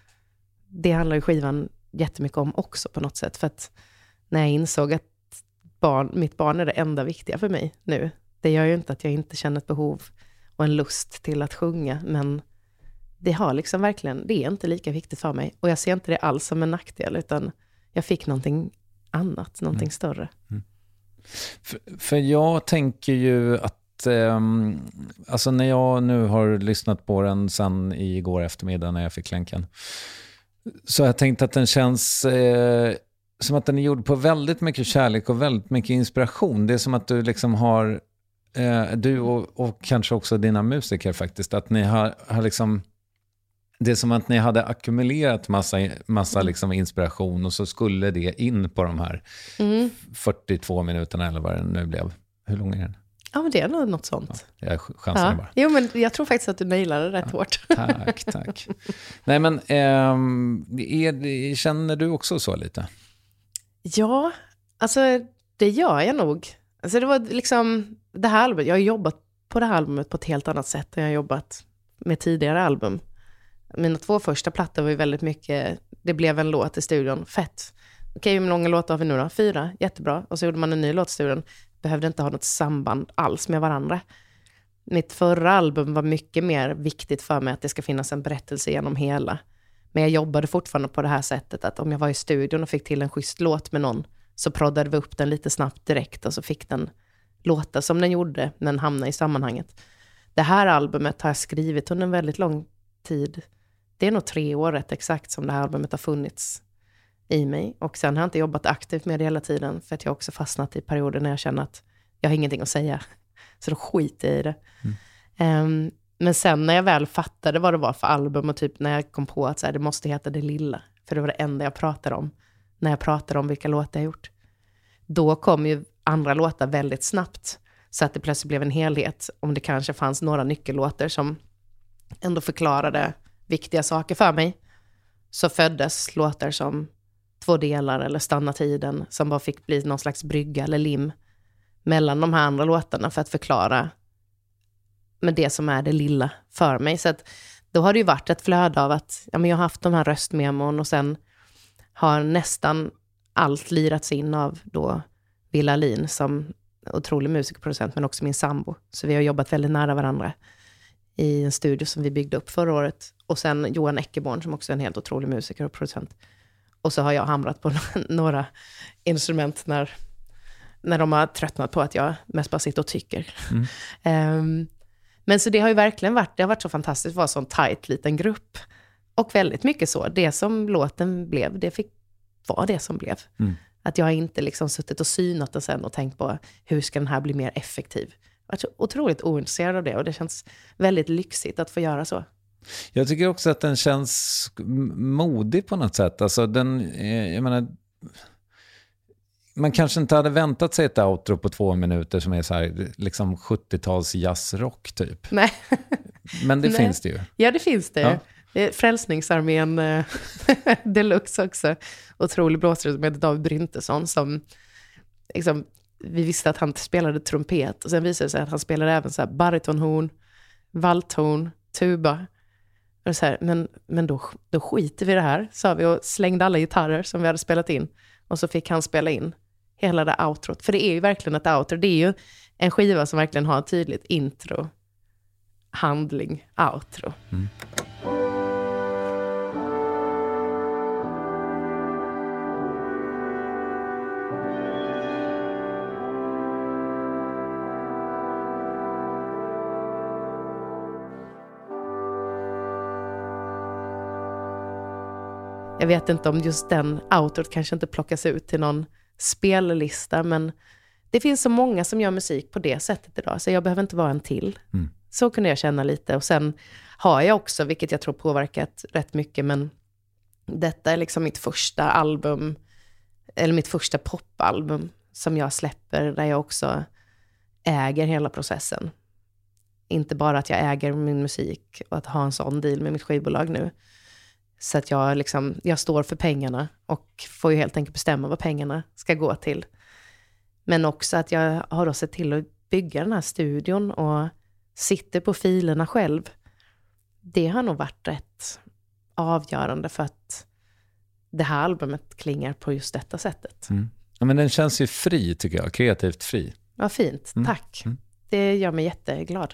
det handlar ju skivan jättemycket om också på något sätt. För att när jag insåg att barn, mitt barn är det enda viktiga för mig nu. Det gör ju inte att jag inte känner ett behov och en lust till att sjunga. Men det har liksom verkligen, det är inte lika viktigt för mig. Och jag ser inte det alls som en nackdel, utan jag fick någonting annat, någonting mm. större. Mm. För, för jag tänker ju att um, alltså när jag nu har lyssnat på den sen igår eftermiddag när jag fick länken, så jag tänkte att den känns eh, som att den är gjord på väldigt mycket kärlek och väldigt mycket inspiration. Det är som att du liksom har eh, du och, och kanske också dina musiker faktiskt, att ni har, har liksom, det är som att ni hade ackumulerat massa, massa liksom inspiration och så skulle det in på de här mm. fyrtiotvå minuterna eller vad det nu blev. Hur lång är den? Ja, men det är nog något sånt. Ja, jag chansar ja. bara. Jo, men jag tror faktiskt att du nailade rätt ja, hårt. Tack, tack. Nej, men ähm, är, känner du också så lite? Ja, alltså det gör jag nog. Alltså det var liksom det här albumet. Jag har jobbat på det här albumet på ett helt annat sätt än jag har jobbat med tidigare album. Mina två första plattor var ju väldigt mycket, det blev en låt i studion, fett. Okej, hur många låtar har vi nu då? Fyra, jättebra. Och så gjorde man en ny låt i studion. Behövde inte ha något samband alls med varandra. Mitt förra album var mycket mer viktigt för mig att det ska finnas en berättelse genom hela. Men jag jobbade fortfarande på det här sättet att om jag var i studion och fick till en schysst låt med någon, så proddade vi upp den lite snabbt direkt och så fick den låta som den gjorde när den hamnade i sammanhanget. Det här albumet har jag skrivit under en väldigt lång tid. Det är nog tre år rätt exakt som det här albumet har funnits i mig. Och sen har jag inte jobbat aktivt med det hela tiden, för att jag också fastnat i perioder när jag känner att jag har ingenting att säga. Så då skiter jag i det. Mm. Um, men sen när jag väl fattade vad det var för album och typ när jag kom på att så här, det måste heta Det Lilla, för det var det enda jag pratade om när jag pratade om vilka låtar jag gjort. Då kom ju andra låtar väldigt snabbt, så att det plötsligt blev en helhet. Om det kanske fanns några nyckellåtar som ändå förklarade viktiga saker för mig, så föddes låtar som Två delar eller Stanna tiden, som bara fick bli någon slags brygga eller lim mellan de här andra låtarna för att förklara med det som är det lilla för mig. Så att då har det ju varit ett flöde av att ja, men jag har haft de här röstmemon och sen har nästan allt lirats in av då Willa Lin som otrolig musikproducent, men också min sambo. Så vi har jobbat väldigt nära varandra i en studio som vi byggde upp förra året. Och sen Johan Eckerborn som också är en helt otrolig musiker och producent. Och så har jag hamrat på några instrument när, när de har tröttnat på att jag mest bara sitter och tycker. Mm. Um, men så det har ju verkligen varit, det har varit så fantastiskt att vara så en tight liten grupp. Och väldigt mycket så, det som låten blev, det fick vara det som blev. Mm. Att jag inte liksom suttit och synat den sen och tänkt på hur ska den här bli mer effektiv. Jag har varit så otroligt ointresserad av det och det känns väldigt lyxigt att få göra så. Jag tycker också att den känns modig på något sätt. Alltså den, jag menar, man kanske inte hade väntat sig ett outro på två minuter som är så här liksom sjuttio-tals jazzrock typ. Nej. Men det Nej. finns det ju. Ja, det finns det. Ja. Frälsningsarmén Deluxe också. Otrolig blåsare som heter David Bryntesson som liksom, vi visste att han spelade trumpet och sen visade det sig att han spelade även så här baritonhorn, valthorn, tuba. Och så här, men men då, då skiter vi det här, sa vi och slängde alla gitarrer som vi hade spelat in. Och så fick han spela in hela det outrot. För det är ju verkligen ett outro. Det är ju en skiva som verkligen har ett tydligt intro, handling, outro. Mm. Jag vet inte om just den outrot kanske inte plockas ut till någon spellista, men det finns så många som gör musik på det sättet idag, så jag behöver inte vara en till. Mm. Så kunde jag känna lite. Och sen har jag också, vilket jag tror påverkat rätt mycket, men detta är liksom mitt första album, eller mitt första popalbum som jag släpper, där jag också äger hela processen. Inte bara att jag äger min musik och att ha en sån deal med mitt skivbolag nu. Så att jag, liksom, jag står för pengarna och får ju helt enkelt bestämma vad pengarna ska gå till. Men också att jag har då sett till att bygga den här studion och sitter på filerna själv. Det har nog varit rätt avgörande för att det här albumet klingar på just detta sättet. Mm. Ja, men den känns ju fri tycker jag, kreativt fri. Ja, fint. Mm. Tack. Mm. Det gör mig jätteglad.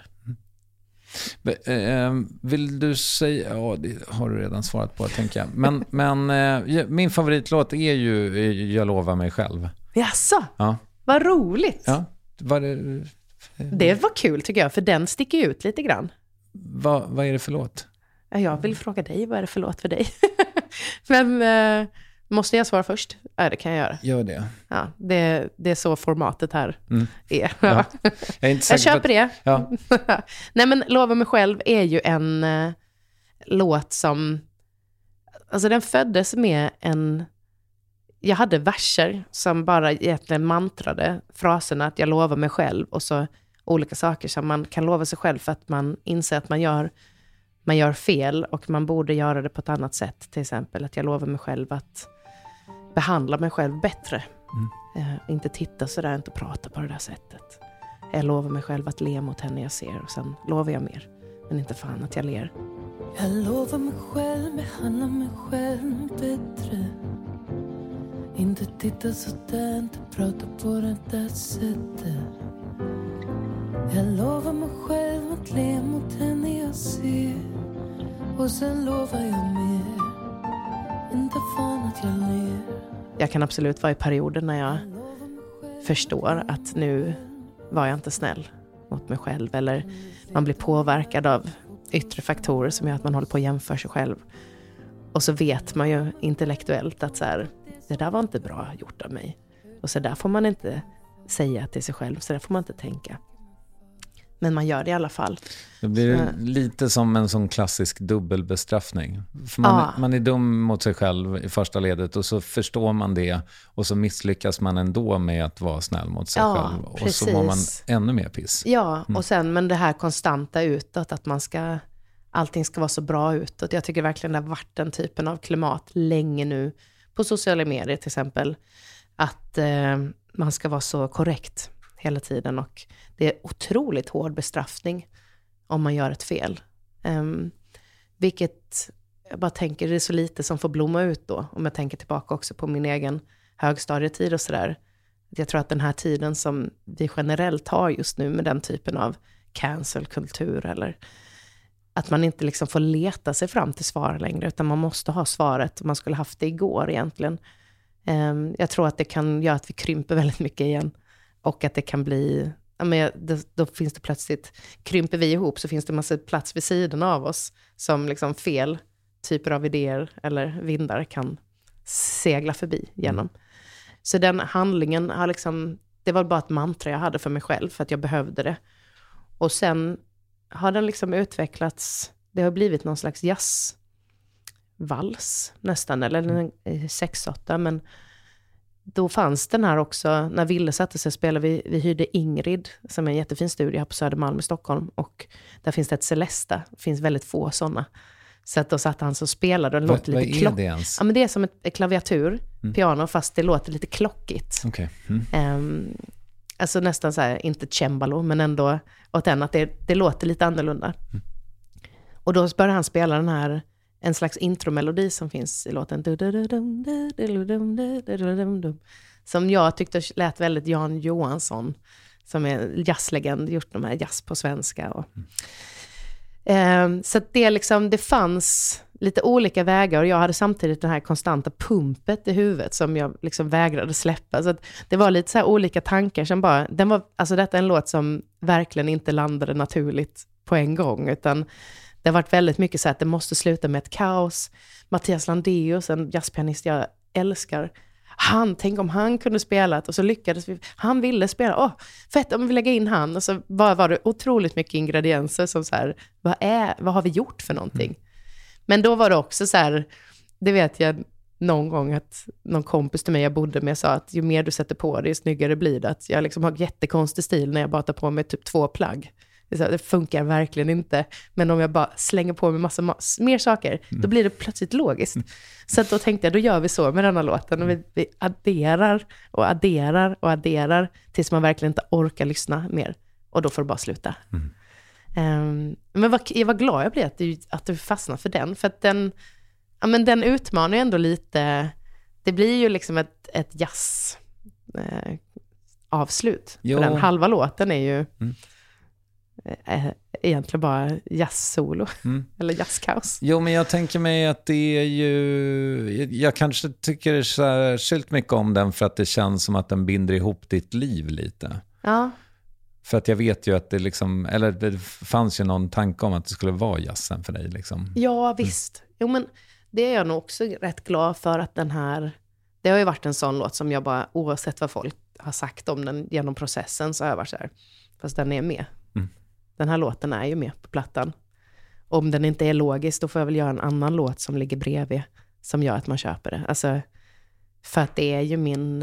Mm. Vill du säga, ja det har du redan svarat på tänker jag. Men, men eh, min favoritlåt är ju Jag lovar mig själv. Jaså? Ja. Vad roligt. Ja, var det... Det var kul tycker jag, för den sticker ut lite grann. Vad, vad är det för låt? Jag vill fråga dig, vad är det för låt för dig? Men eh, måste jag svara först? Ja, det kan jag göra. Gör det. Ja, det, det är så formatet här mm. är. Ja. Jag, är inte jag köper att... det. Ja. Nej, men Lova mig själv är ju en eh, låt som... Alltså den föddes med en... Jag hade verser som bara egentligen mantrade fraserna att jag lovar mig själv och så olika saker som man kan lova sig själv för att man inser att man gör, man gör fel och man borde göra det på ett annat sätt. Till exempel att jag lovar mig själv att behandla mig själv bättre. Mm. Uh, inte titta så där, inte prata på det där sättet. Jag lovar mig själv att le mot henne jag ser och sen lovar jag mer. Men inte fan att jag ler. Jag lovar mig själv, behandla mig själv bättre. Inte titta så där, inte prata på det där sättet. Jag lovar mig själv att le mot henne jag ser. Och sen lovar jag mer. Inte fan att jag ler. Jag kan absolut vara i perioder när jag förstår att nu var jag inte snäll mot mig själv. Eller man blir påverkad av yttre faktorer som gör att man håller på att jämföra sig själv. Och så vet man ju intellektuellt att så här, det där var inte bra gjort av mig. Och så där får man inte säga till sig själv, så där får man inte tänka. Men man gör det i alla fall. Det blir så. Lite som en sån klassisk dubbelbestraffning. För man, Ja. man är dum mot sig själv i första ledet och så förstår man det och så misslyckas man ändå med att vara snäll mot sig Ja, själv. Och precis. så mår man ännu mer piss. Ja, Mm. och sen men det här konstanta utåt, att man ska, allting ska vara så bra utåt. Jag tycker verkligen det har varit den typen av klimat länge nu på sociala medier till exempel. Att eh, man ska vara så korrekt hela tiden och det är otroligt hård bestraffning om man gör ett fel. Um, vilket jag bara tänker det är så lite som får blomma ut då. Om jag tänker tillbaka också på min egen högstadietid och sådär. Jag tror att den här tiden som vi generellt har just nu med den typen av cancelkultur eller att man inte liksom får leta sig fram till svar längre utan man måste ha svaret och man skulle haft det igår egentligen. Um, jag tror att det kan göra att vi krymper väldigt mycket igen och att det kan bli, ja men då, då finns det plötsligt, krymper vi ihop så finns det massa plats vid sidan av oss som liksom fel typer av idéer eller vindar kan segla förbi genom. Mm. Så den handlingen har liksom, det var bara ett mantra jag hade för mig själv för att jag behövde det. Och sen har den liksom utvecklats, det har blivit någon slags jazzvals nästan, eller en sexåtta, men då fanns den här också, när Ville satte sig och spelade, vi, vi hyrde Ingrid, som är en jättefin studio här på Södermalm i Stockholm, och där finns det ett Celesta, det finns väldigt få sådana. Så att då satt han så spelade och det låter lite klockigt. Vad är det ens? Ja, men det är som ett, ett klaviatur, mm. piano, fast det låter lite klockigt. Okay. Mm. Um, alltså nästan så här, inte cembalo, men ändå åt den att det, det låter lite annorlunda. Mm. Och då började han spela den här, en slags intromelodi som finns i låten. Som jag tyckte lät väldigt Jan Johansson, som är jazzlegend, gjort de här jazz på svenska. Och, mm. eh, så att det, liksom, det fanns lite olika vägar och jag hade samtidigt den här konstanta pumpet i huvudet som jag liksom vägrade släppa. Så att det var lite så här olika tankar som bara, den var, alltså detta är en låt som verkligen inte landade naturligt på en gång, utan det har varit väldigt mycket så att det måste sluta med ett kaos. Mattias Landeus, en jazzpianist jag älskar, han, tänk om han kunde spela och så lyckades vi, han ville spela, åh, fett om vi lägger in han, och så bara var det otroligt mycket ingredienser som så här, vad är, vad har vi gjort för någonting? Mm. Men då var det också så här, det vet jag någon gång att någon kompis till mig jag bodde med sa att ju mer du sätter på det, ju snyggare blir det. Att jag liksom har jättekonstig stil när jag bara tar på mig typ två plagg. Det funkar verkligen inte. Men om jag bara slänger på mig massa ma- mer saker, mm. då blir det plötsligt logiskt. Mm. Så att då tänkte jag, då gör vi så med den här låten. Och vi, vi adderar och adderar och adderar tills man verkligen inte orkar lyssna mer. Och då får det bara sluta. Um, men vad, jag var glad jag blev att du, att du fastnade för den. För att den, ja, men den utmanar ju ändå lite. Det blir ju liksom ett, ett jazz eh, avslut. För den halva låten är ju mm. eh, egentligen bara jazz-solo. Mm. Eller jazzkaos. Jo, men jag tänker mig att det är ju... Jag kanske tycker särskilt mycket om den för att det känns som att den binder ihop ditt liv lite. Ja. För att jag vet ju att det liksom... Eller det fanns ju någon tanke om att det skulle vara jazzen för dig liksom. Ja, visst. Mm. Jo, men det är jag nog också rätt glad för att den här... Det har ju varit en sån låt som jag bara, oavsett vad folk har sagt om den genom processen, så har jag varit så här, fast den är med. Mm. Den här låten är ju med på plattan. Om den inte är logisk, då får jag väl göra en annan låt som ligger bredvid, som gör att man köper det. Alltså, för att det är ju min...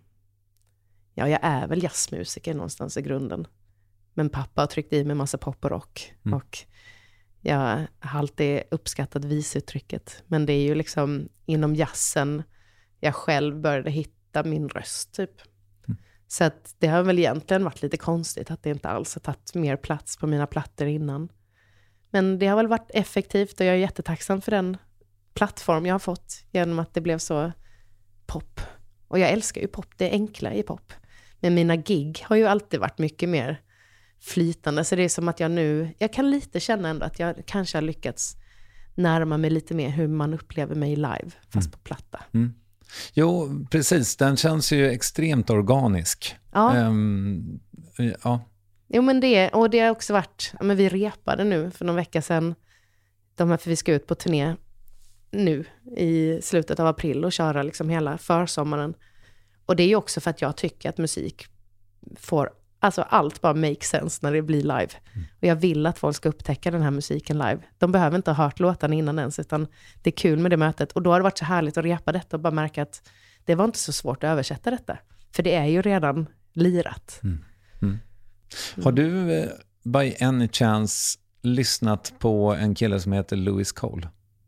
Ja, jag är väl jazzmusiker någonstans i grunden. Men pappa har tryckt i mig massa pop och rock. Mm. Och jag har alltid uppskattat visuttrycket. Men det är ju liksom inom jazzen jag själv började hitta min röst typ. Mm. Så att det har väl egentligen varit lite konstigt att det inte alls har tagit mer plats på mina plattor innan. Men det har väl varit effektivt och jag är jättetacksam för den plattform jag har fått genom att det blev så pop. Och jag älskar ju pop, det är enkla i pop. Men mina gig har ju alltid varit mycket mer flytande. Så det är som att jag nu, jag kan lite känna ändå att jag kanske har lyckats närma mig lite mer hur man upplever mig live, fast mm. på platta. Mm. Jo, precis. Den känns ju extremt organisk. Ja. Um, ja. Jo, men det, och det har också varit, ja, men vi repade nu för någon vecka sedan. De här, för vi ska ut på turné nu i slutet av april och köra liksom hela försommaren. Och det är ju också för att jag tycker att musik får, alltså allt bara make sense när det blir live. Mm. Och jag vill att folk ska upptäcka den här musiken live. De behöver inte ha hört låtarna innan ens, utan det är kul med det mötet. Och då har det varit så härligt att repa detta och bara märka att det var inte så svårt att översätta detta. För det är ju redan lirat. Mm. Mm. Har du eh, by any chance lyssnat på en kille som heter Lewis Cole?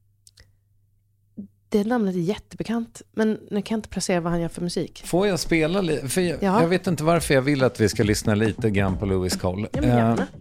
Det namnet är jättebekant, men nu kan jag inte placera vad han gör för musik. Får jag spela lite? För jag, ja. jag vet inte varför jag vill att vi ska lyssna lite grann på Lewis Cole. Ja, men gärna. Uh,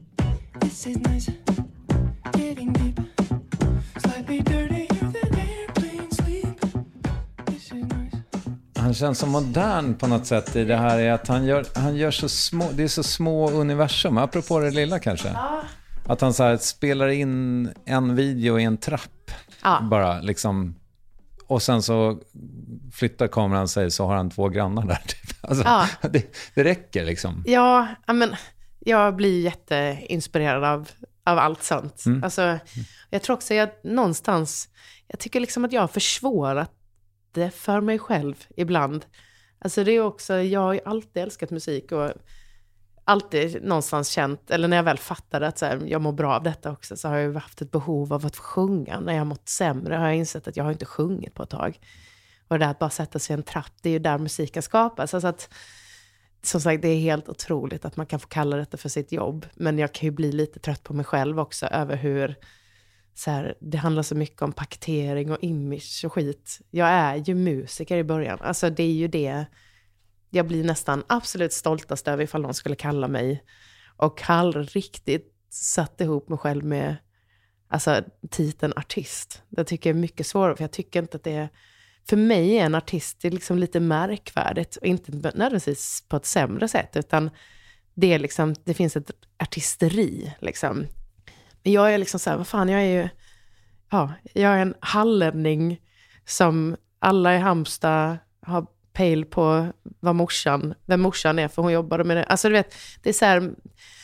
han känns så modern på något sätt i det här är att han gör, han gör så små, det är så små universum, apropå det lilla kanske. Ja. Att han så här spelar in en video i en trapp. Ja. Bara liksom... Och sen så flyttar kameran sig så har han två grannar där. Typ. Alltså, ja. det, det räcker liksom. Ja, men jag blir jätteinspirerad av, av allt sånt. Mm. Alltså, jag tror också att jag någonstans, jag tycker liksom att jag har försvårat det för mig själv ibland. Alltså det är också, jag har ju alltid älskat musik och alltid någonstans känt, eller när jag väl fattade att så här, jag mår bra av detta också, så har jag haft ett behov av att sjunga. När jag har mått sämre har jag insett att jag har inte sjungit på ett tag. Och det där att bara sätta sig i en trapp, det är ju där musiken skapas. Alltså att, som sagt, det är helt otroligt att man kan få kalla detta för sitt jobb. Men jag kan ju bli lite trött på mig själv också över hur så här, det handlar så mycket om paketering och image och skit. Jag är ju musiker i början. Alltså det är ju det jag blir nästan absolut stoltast över ifall någon skulle kalla mig. Och har aldrig riktigt satt ihop mig själv med alltså, titeln artist. Det tycker jag är mycket svårare, för jag tycker inte att det är... För mig är en artist det är liksom lite märkvärdigt. Och inte nödvändigtvis på ett sämre sätt, utan det, är liksom, det finns ett artisteri. Liksom. Men jag är liksom så här, vad fan, jag är ju... Ja, jag är en hallänning som alla i Halmstad har pejl på vad morsan, vem morsan är, för hon jobbade med det. Alltså du vet, det är så här,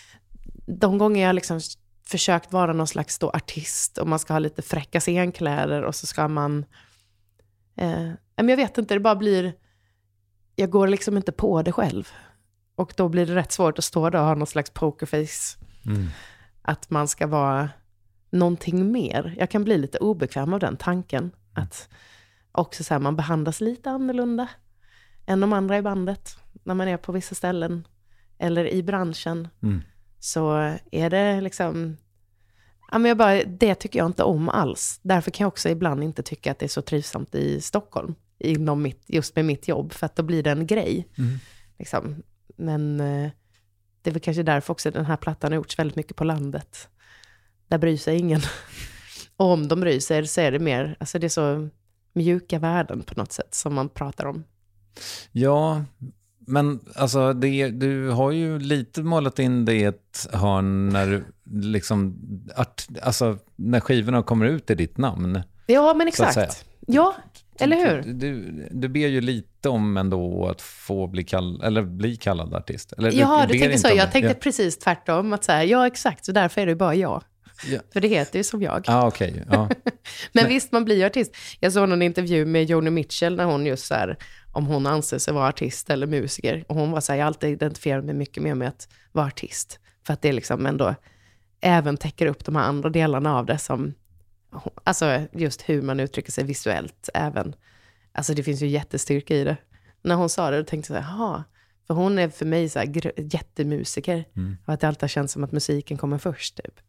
de gånger jag liksom försökt vara någon slags då artist och man ska ha lite fräcka scenkläder och så ska man eh, men jag vet inte, det bara blir, jag går liksom inte på det själv. Och då blir det rätt svårt att stå där och ha någon slags pokerface. Mm. Att man ska vara någonting mer. Jag kan bli lite obekväm av den tanken. Mm. Att också så här, man behandlas lite annorlunda än de andra i bandet. När man är på vissa ställen. Eller i branschen. Mm. Så är det liksom... Ja, men jag bara, det tycker jag inte om alls. Därför kan jag också ibland inte tycka att det är så trivsamt i Stockholm. Inom mitt, just med mitt jobb. För att då blir det en grej. Mm. Liksom. Men det är väl kanske därför också den här plattan har gjorts väldigt mycket på landet. Där bryr sig ingen. Och om de bryr sig så är det mer, alltså det är så mjuka värden på något sätt som man pratar om. Ja, men alltså det, du har ju lite målat in det i ett hörn när du liksom, art, alltså när skivorna kommer ut i ditt namn. Ja, men exakt. Ja, eller hur? Du, du, du ber ju lite om ändå att få bli kallad, eller bli kallad artist. Eller ja, du, du tänkte så. Jag tänkte ja. precis tvärtom. Att så här, ja, exakt. Så därför är det bara jag. Ja. För det heter ju som jag. Ah, okay. Ja, men, men visst, man blir artist. Jag såg någon intervju med Joni Mitchell när hon just så här, om hon anser sig vara artist eller musiker. Och hon var så här, jag har alltid identifierat mig mycket mer med att vara artist. För att det liksom ändå även täcker upp de här andra delarna av det som, alltså just hur man uttrycker sig visuellt även. Alltså det finns ju jättestyrka i det. När hon sa det, då tänkte jag så här, jaha. För hon är för mig så här gr- jättemusiker. Mm. Och att det alltid har känts som att musiken kommer först typ.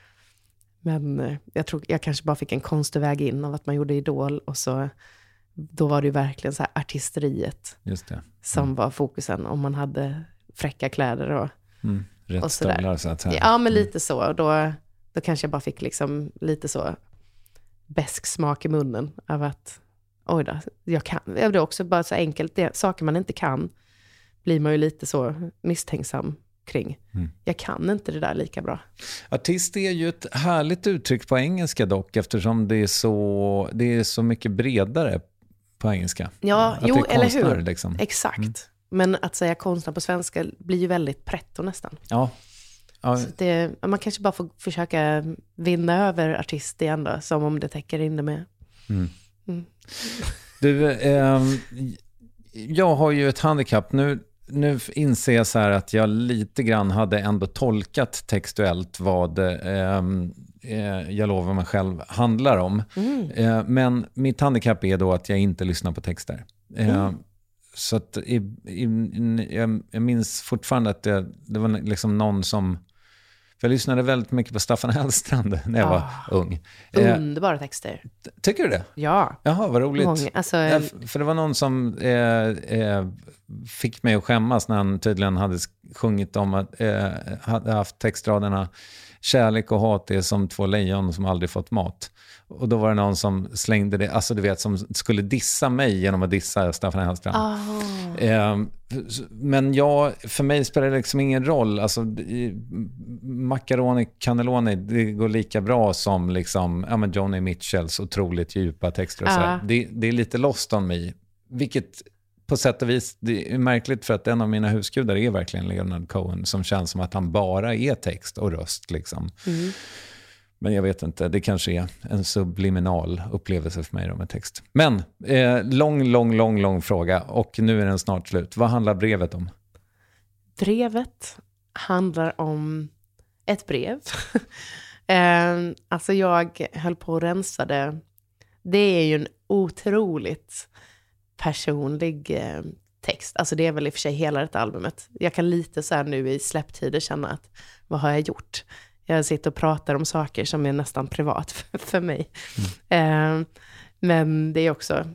Men eh, jag tror jag kanske bara fick en konstig väg in av att man gjorde Idol. Och så, då var det ju verkligen så här artisteriet. Just det. Mm. Som var fokusen. Om man hade fräcka kläder och, mm. Rätt och stövlar så att säga. Ja, men lite så. Då, då kanske jag bara fick liksom lite så besk smak i munnen av att oj då, jag kan. Det är också bara så enkelt. Det, saker man inte kan blir man ju lite så misstänksam kring. Mm. Jag kan inte det där lika bra. Artist är ju ett härligt uttryck på engelska dock, eftersom det är så, det är så mycket bredare på engelska. Ja, att jo, eller hur? Liksom. Exakt. Mm. Men att säga konstnär på svenska blir ju väldigt pretto nästan. Ja. Ja. Så det, man kanske bara får försöka vinna över artist igen då, som om det täcker in det med. Mm. Mm. Du, eh, jag har ju ett handikapp. Nu, nu inser jag så här att jag lite grann hade ändå tolkat textuellt vad eh, eh, jag lovar mig själv handlar om. Mm. Eh, men mitt handikapp är då att jag inte lyssnar på texter. Eh, mm. Så att i, i, jag, jag minns fortfarande att det, det var liksom någon som... För jag lyssnade väldigt mycket på Staffan Hellstrand när jag oh, var ung. Underbara texter. Eh, tycker du det? Ja. Jaha, vad roligt. Många, alltså, ja, för det var någon som eh, eh, fick mig att skämmas när han tydligen hade sjungit om att eh, hade haft textraderna kärlek och hat är som två lejon som aldrig fått mat. Och då var det någon som slängde det, alltså du vet, som skulle dissa mig genom att dissa Staffan Hellstrand. Oh. Eh, men jag, för mig spelar det liksom ingen roll. Alltså, macaroni cannelloni, det går lika bra som liksom, ja, men Joni Mitchells otroligt djupa texter och uh. sådär. Det, det är lite lost on me. Vilket på sätt och vis, det är märkligt för att en av mina husgudar är verkligen Leonard Cohen, som känns som att han bara är text och röst liksom. Mm. Men jag vet inte, det kanske är en subliminal upplevelse för mig då med text. Men, eh, lång, lång, lång, lång fråga. Och nu är den snart slut. Vad handlar brevet om? Brevet handlar om ett brev. eh, alltså jag höll på att rensa det. Det är ju en otroligt personlig eh, text. Alltså det är väl i och för sig hela det albumet. Jag kan lite så här nu i släpptider känna att vad har jag gjort? Jag sitter och pratar om saker som är nästan privat för, för mig. Mm. Eh, men det är också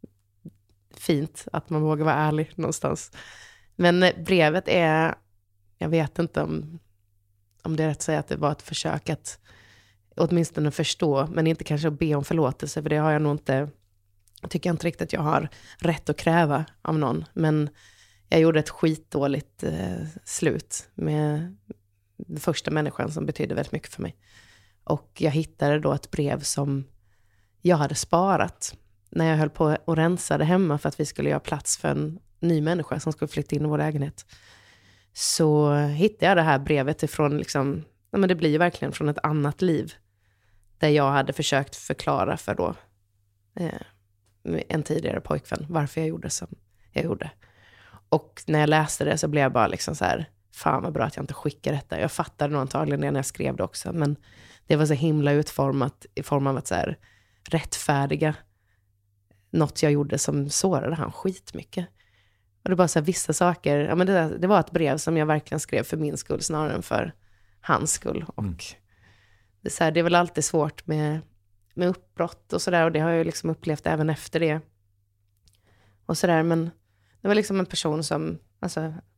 fint att man vågar vara ärlig någonstans. Men brevet är, jag vet inte om, om det är rätt att säga att det var ett försök att åtminstone förstå, men inte kanske att be om förlåtelse, för det har jag nog inte, jag tycker inte riktigt att jag har rätt att kräva av någon. Men jag gjorde ett skitdåligt eh, slut med den första människan som betydde väldigt mycket för mig. Och jag hittade då ett brev som jag hade sparat när jag höll på att rensa det hemma för att vi skulle göra plats för en ny människa som skulle flytta in i vår lägenhet. Så hittade jag det här brevet ifrån liksom, ja, men det blir ju verkligen från ett annat liv där jag hade försökt förklara för då eh, en tidigare pojkvän varför jag gjorde som jag gjorde. Och när jag läste det så blev jag bara liksom så här, fan vad bra att jag inte skickar detta. Jag fattade nog antagligen det när jag skrev det också. Men det var så himla utformat i form av att så här, rättfärdiga något jag gjorde som sårade han skitmycket. Och det var så här, vissa saker. Ja, men det, det var ett brev som jag verkligen skrev för min skull snarare än för hans skull. Och mm. det, är så här, det är väl alltid svårt med, med uppbrott och sådär. Och det har jag liksom upplevt även efter det. Och sådär, men det var liksom en person som... Alltså,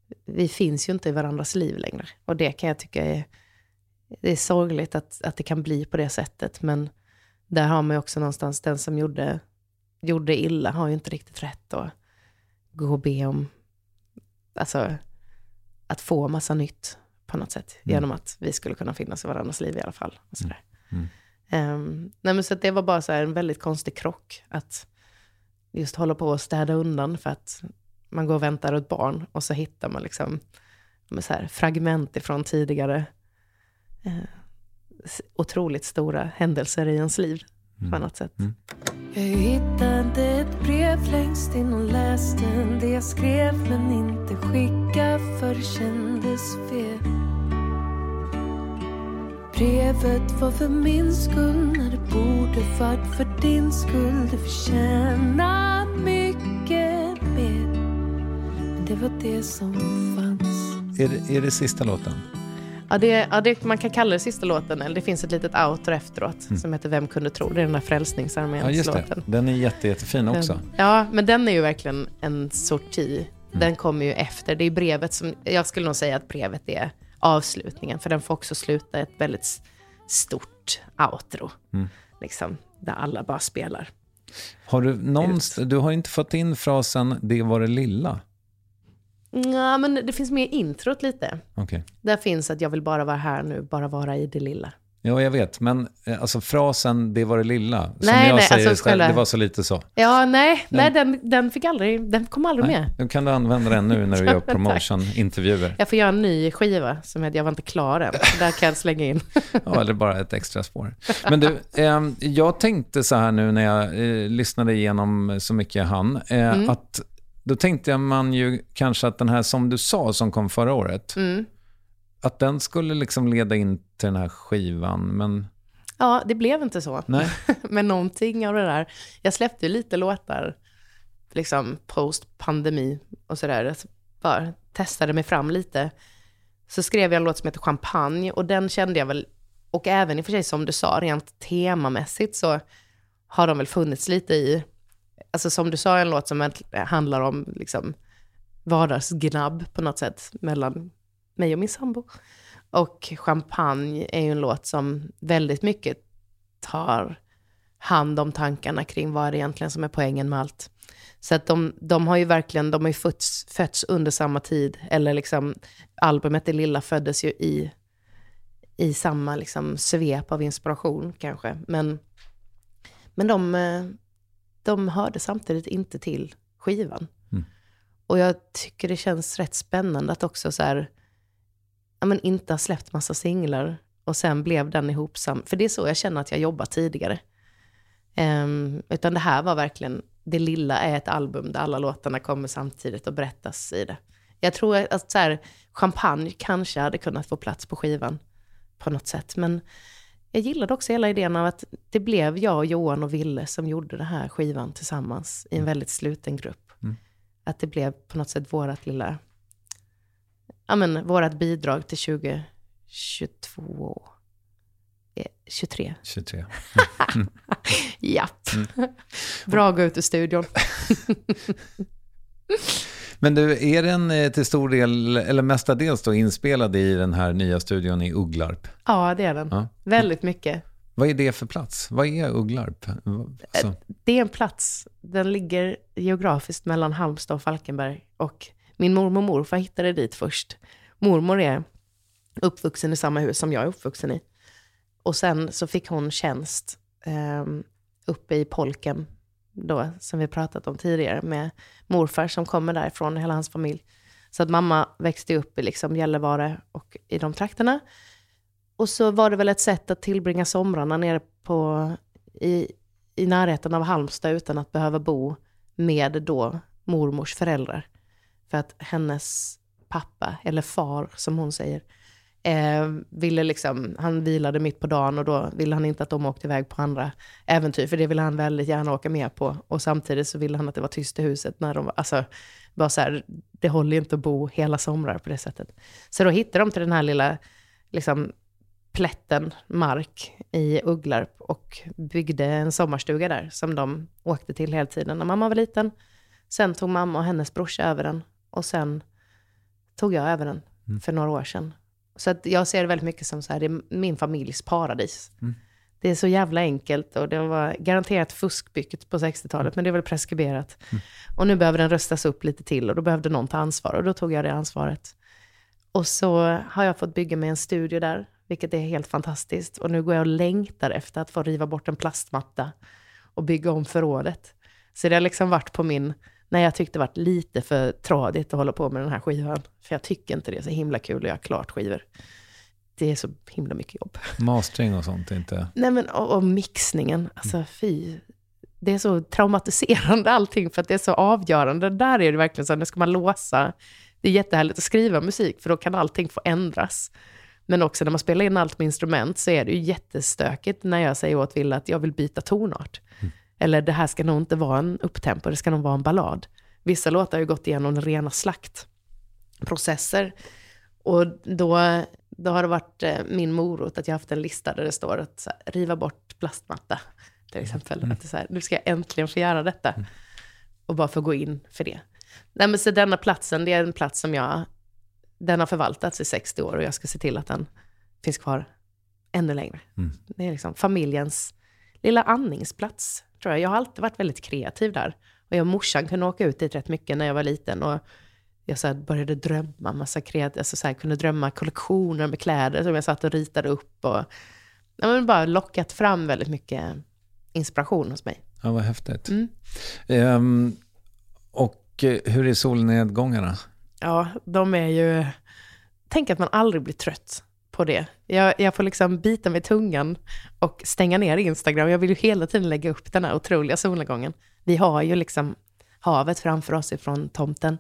vi finns ju inte i varandras liv längre. Och det kan jag tycka är, det är sorgligt att, att det kan bli på det sättet. Men där har man ju också någonstans, den som gjorde, gjorde illa har ju inte riktigt rätt att gå och be om, alltså att få massa nytt på något sätt. Mm. Genom att vi skulle kunna finnas i varandras liv i alla fall. Och sådär. Mm. Um, nej men så att det var bara så här en väldigt konstig krock. Att just hålla på och städa undan för att man går och väntar ett barn. Och så hittar man liksom så här, fragment ifrån tidigare eh, otroligt stora händelser i ens liv. Mm. På något sätt. Mm. Jag hittade ett brev längst in och läste det jag skrev men inte skicka för kändes fel. Brevet var för min skull när det borde varit för din skull. Det förtjänar mycket mer. Men det var det som fanns. Är det, är det sista låten? Ja, det, ja det, man kan kalla det sista låten. Eller det finns ett litet outro efteråt mm. som heter Vem kunde tro. Det är den där Frälsningsarméns ja, just det. låten. Den är jätte, jättefin också. Den, ja, men den är ju verkligen en sorti. Mm. Den kommer ju efter. Det är brevet som, jag skulle nog säga att brevet är avslutningen. För den får också sluta ett väldigt stort outro. Mm. Liksom, där alla bara spelar. Har du någonstans, du har inte fått in frasen det var det lilla? Ja, men det finns mer introt lite. Okay. Där finns att jag vill bara vara här nu, bara vara i det lilla. Ja, jag vet. Men alltså frasen det var det lilla. Som nej, jag nej, säger, alltså, själva... det var så lite så. Ja, nej, den, nej den, den fick aldrig, den kom aldrig nej, med. Nu kan du använda den nu när du gör promotion-intervjuer. Jag får göra en ny skiva som heter Jag var inte klar än. Där kan jag slänga in. Ja, eller bara ett extra spår. Men du, eh, jag tänkte så här nu när jag eh, lyssnade igenom så mycket jag hann. Eh, mm. Att då tänkte jag man ju kanske att den här som du sa som kom förra året. Mm. Att den skulle liksom leda in till den här skivan, men... Ja, det blev inte så. Nej. Men någonting av det där. Jag släppte lite låtar liksom post-pandemi och sådär. Jag bara testade mig fram lite. Så skrev jag en låt som heter Champagne och den kände jag väl, och även i och för sig som du sa, rent temamässigt så har de väl funnits lite i, alltså som du sa, en låt som handlar om liksom vardagsgnabb på något sätt mellan mig och min sambo. Och Champagne är ju en låt som väldigt mycket tar hand om tankarna kring vad det egentligen som är poängen med allt. Så att de, de har ju verkligen, de har ju fötts, fötts under samma tid. Eller liksom, albumet Det lilla föddes ju i, i samma liksom svep av inspiration kanske. Men, men de, de hörde samtidigt inte till skivan. Mm. Och jag tycker det känns rätt spännande att också så här, ja, men inte ha släppt massa singlar och sen blev den ihopsam. För det är så jag känner att jag jobbar tidigare. Um, utan det här var verkligen, Det lilla är ett album där alla låtarna kommer samtidigt och berättas i det. Jag tror att så här, Champagne kanske hade kunnat få plats på skivan på något sätt. Men jag gillade också hela idén av att det blev jag, Johan och Ville som gjorde den här skivan tillsammans i en väldigt sluten grupp. Mm. Att det blev på något sätt vårat lilla... Ja, men vårat bidrag till tjugo tjugotvå tjugotre tjugotre Mm. Japp. Mm. Bra att gå ut ur studion. Men du, är den till stor del, eller mestadels då, inspelad i den här nya studion i Ugglarp? Ja, det är den. Ja. Väldigt mycket. Vad är det för plats? Vad är Ugglarp? Så. Det är en plats. Den ligger geografiskt mellan Halmstad och Falkenberg. Och min mormor och morfar hittade dit först. Mormor är uppvuxen i samma hus som jag är uppvuxen i. Och sen så fick hon tjänst eh, uppe i Polken då, som vi pratat om tidigare, med morfar som kommer därifrån, hela hans familj. Så att mamma växte upp i liksom Gällivare och i de trakterna. Och så var det väl ett sätt att tillbringa somrarna nere på, i, i närheten av Halmstad utan att behöva bo med då mormors föräldrar. För att hennes pappa, eller far som hon säger, eh, ville liksom, han vilade mitt på dagen och då ville han inte att de åkte iväg på andra äventyr, för det ville han väldigt gärna åka med på. Och samtidigt så ville han att det var tyst i huset när de var, alltså bara så här, det håller inte att bo hela somrar på det sättet. Så då hittade de till den här lilla liksom plätten mark i Ugglarp och byggde en sommarstuga där som de åkte till hela tiden när mamma var liten. Sen tog mamma och hennes brorsa över den och sen tog jag över den mm. för några år sedan. Så att jag ser det väldigt mycket som så här, det är min familjs paradis. Mm. Det är så jävla enkelt och det var garanterat fuskbyggt på sextiotalet, men det är väl preskriberat. Mm. Och nu behöver den röstas upp lite till och då behövde någon ta ansvar och då tog jag det ansvaret. Och så har jag fått bygga mig en studio där, vilket är helt fantastiskt. Och nu går jag och längtar efter att få riva bort en plastmatta och bygga om förrådet. Så det har liksom varit på min, när jag tyckte det varit lite för tradigt att hålla på med den här skivan. För jag tycker inte det är så himla kul att göra klart skivor. Det är så himla mycket jobb. Mastering och sånt inte? Nej men, och, och mixningen, alltså fy. Det är så traumatiserande allting för att det är så avgörande. Där är det verkligen så att nu ska man låsa. Det är jättehärligt att skriva musik för då kan allting få ändras. Men också när man spelar in allt med instrument så är det ju jättestökigt när jag säger åt Wille att jag vill byta tonart. Mm. Eller det här ska nog inte vara en upptempo, det ska nog vara en ballad. Vissa låtar har ju gått igenom en rena slaktprocesser. Och då, då har det varit eh, min morot att jag haft en lista där det står att så här, riva bort plastmatta till exempel. Mm. Att det är så här, nu ska jag äntligen få göra detta. Mm. Och bara få gå in för det. Nej men så denna platsen, det är en plats som jag, den har förvaltats i sextio år och jag ska se till att den finns kvar ännu längre. Mm. Det är liksom familjens lilla andningsplats, tror jag. Jag har alltid varit väldigt kreativ där. Och jag och morsan kunde åka ut dit rätt mycket när jag var liten och jag så här, började drömma massa kreativt, alltså så här, kunde drömma kollektioner med kläder som jag satt och ritade upp och ja, men bara lockat fram väldigt mycket inspiration hos mig. Ja, vad häftigt. Mm. Um, och hur är solnedgångarna? Ja, de är ju... Tänk att man aldrig blir trött på det. Jag, jag får liksom bita med tungan och stänga ner Instagram. Jag vill ju hela tiden lägga upp den här otroliga solnedgången. Vi har ju liksom havet framför oss ifrån tomten.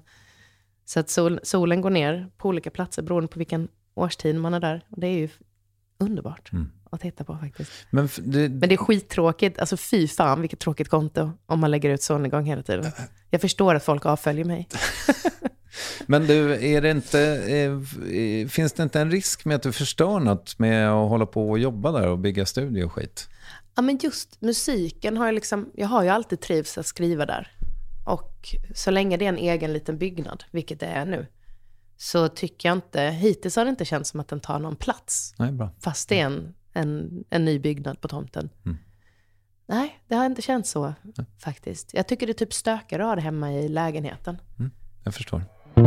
Så att sol, solen går ner på olika platser beroende på vilken årstid man är där. Och det är ju underbart mm. att titta på faktiskt. Men, det... Men det är skittråkigt. Alltså fy fan vilket tråkigt konto om man lägger ut solnedgång hela tiden. Jag förstår att folk avföljer mig. Men du, är det inte, är, finns det inte en risk med att du förstör något med att hålla på och jobba där och bygga studio och skit? Ja, men just musiken har jag liksom, jag har ju alltid trivs att skriva där. Och så länge det är en egen liten byggnad, vilket det är nu, så tycker jag inte, hittills har det inte känts som att den tar någon plats. Nej, bra. Fast det är en, en, en ny byggnad på tomten. Mm. Nej, det har inte känts så Nej. faktiskt. Jag tycker det typ stökar att ha det hemma i lägenheten. Mm, jag förstår.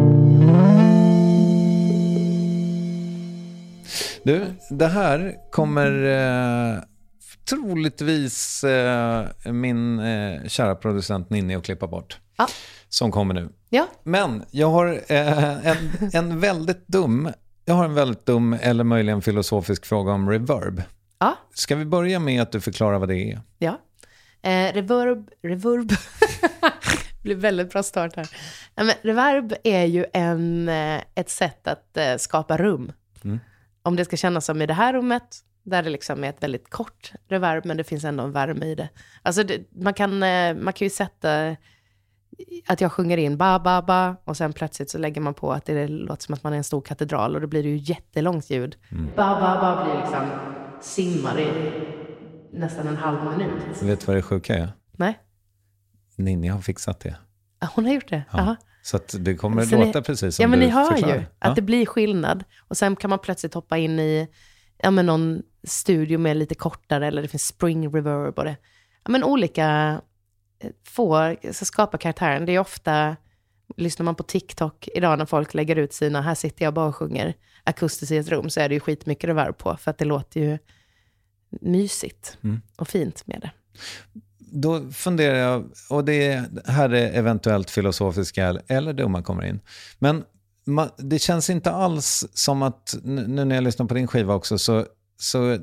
Du, det här kommer eh, troligtvis eh, min eh, kära producent Ninni att klippa bort. Ja. Som kommer nu. Ja. Men jag har eh, en, en väldigt dum, jag har en väldigt dum eller möjligen filosofisk fråga om reverb. Ja. Ska vi börja med att du förklarar vad det är? Ja. Eh, reverb, reverb. Det blir väldigt bra start här. Ja, men reverb är ju en, ett sätt att eh, skapa rum. Mm. Om det ska kännas som i det här rummet, där det liksom är ett väldigt kort reverb, men det finns ändå en värme i det. Alltså det, man, kan, eh, man kan ju sätta att jag sjunger in ba, ba, ba, och sen plötsligt så lägger man på att det låter som att man är en stor katedral och då blir det ju jättelångt ljud. Mm. Ba, ba, ba blir liksom simmar i nästan en halv minut. Vet du vad det sjuka är? Nej. Ninni har fixat det. Ja, hon har gjort det. Ja. Så att det kommer så låta ni, precis som ja, men du ni hör förklarar. ju att ja. det blir skillnad. Och sen kan man plötsligt hoppa in i ja, men någon studio med lite kortare, eller det finns spring reverb och det. Ja, men olika får så skapa karaktären. Det är ofta, lyssnar man på TikTok idag när folk lägger ut sina, här sitter jag bara och sjunger akustiskt i ett rum, så är det ju skitmycket reverb på, för att det låter ju mysigt mm. och fint med det. Då funderar jag, och det här är eventuellt filosofiska eller dumma kommer in. Men man, det känns inte alls som att, nu när jag lyssnar på din skiva också, så, så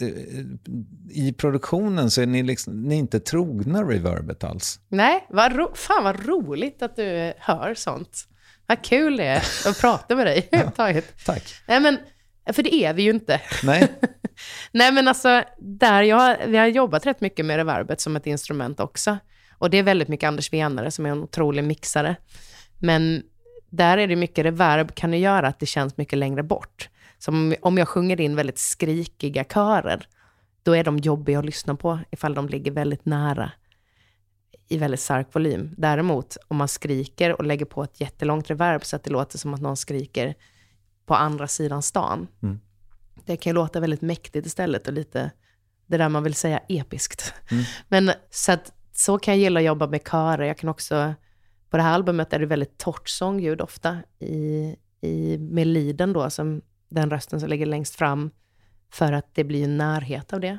i produktionen så är ni, liksom, ni är inte trogna reverbet alls. Nej, vad ro, fan vad roligt att du hör sånt. Vad kul det är att prata med dig. Ja, tack. Nej, men, för det är vi ju inte. Nej. Nej, men alltså, där jag, vi har jobbat rätt mycket med reverbet som ett instrument också. Och det är väldigt mycket Anders Venare som är en otrolig mixare. Men där är det mycket reverb kan ju göra att det känns mycket längre bort. Som om jag sjunger in väldigt skrikiga körer, då är de jobbiga att lyssna på ifall de ligger väldigt nära i väldigt stark volym. Däremot om man skriker och lägger på ett jättelångt reverb så att det låter som att någon skriker på andra sidan stan. Mm. Det kan ju låta väldigt mäktigt istället och lite det där man vill säga episkt. Mm. Men så att så kan jag gilla att jobba med körer. Jag kan också, på det här albumet är det väldigt torrt sångljud ofta i, i melodin då, som den rösten som ligger längst fram, för att det blir en närhet av det.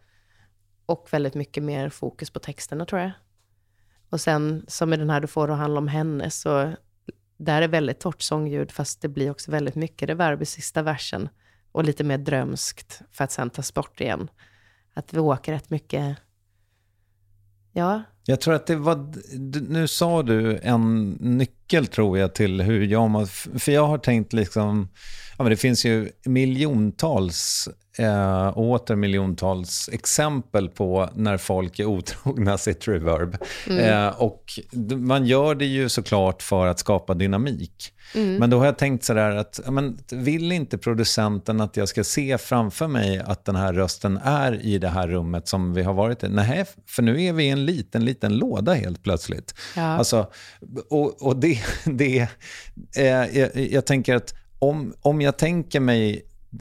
Och väldigt mycket mer fokus på texterna, tror jag. Och sen, som i den här Du får att handla om henne, så där är väldigt torrt sångljud, fast det blir också väldigt mycket reverb i sista versen. Och lite mer drömskt, för att sen ta bort igen. Att vi åker rätt mycket. Ja. Jag tror att det var, nu sa du en nyckel, tror jag, till hur jag måste, för jag har tänkt liksom, ja, men det finns ju miljontals eh, och åter miljontals exempel på när folk är otrogna sitt reverb. Mm. Eh, och man gör det ju såklart för att skapa dynamik. Mm. Men då har jag tänkt så där att, ja, men vill inte producenten att jag ska se framför mig att den här rösten är i det här rummet som vi har varit i? Nej, för nu är vi i en liten, liten låda helt plötsligt. Ja. Alltså, och, och det, det eh, jag, jag tänker att om, om jag tänker mig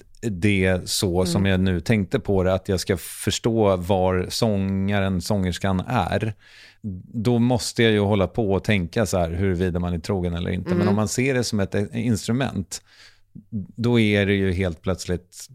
det så mm. som jag nu tänkte på det, att jag ska förstå var sångaren, sångerskan är, då måste jag ju hålla på och tänka så här huruvida man är trogen eller inte. Mm. Men om man ser det som ett instrument, då är det ju helt plötsligt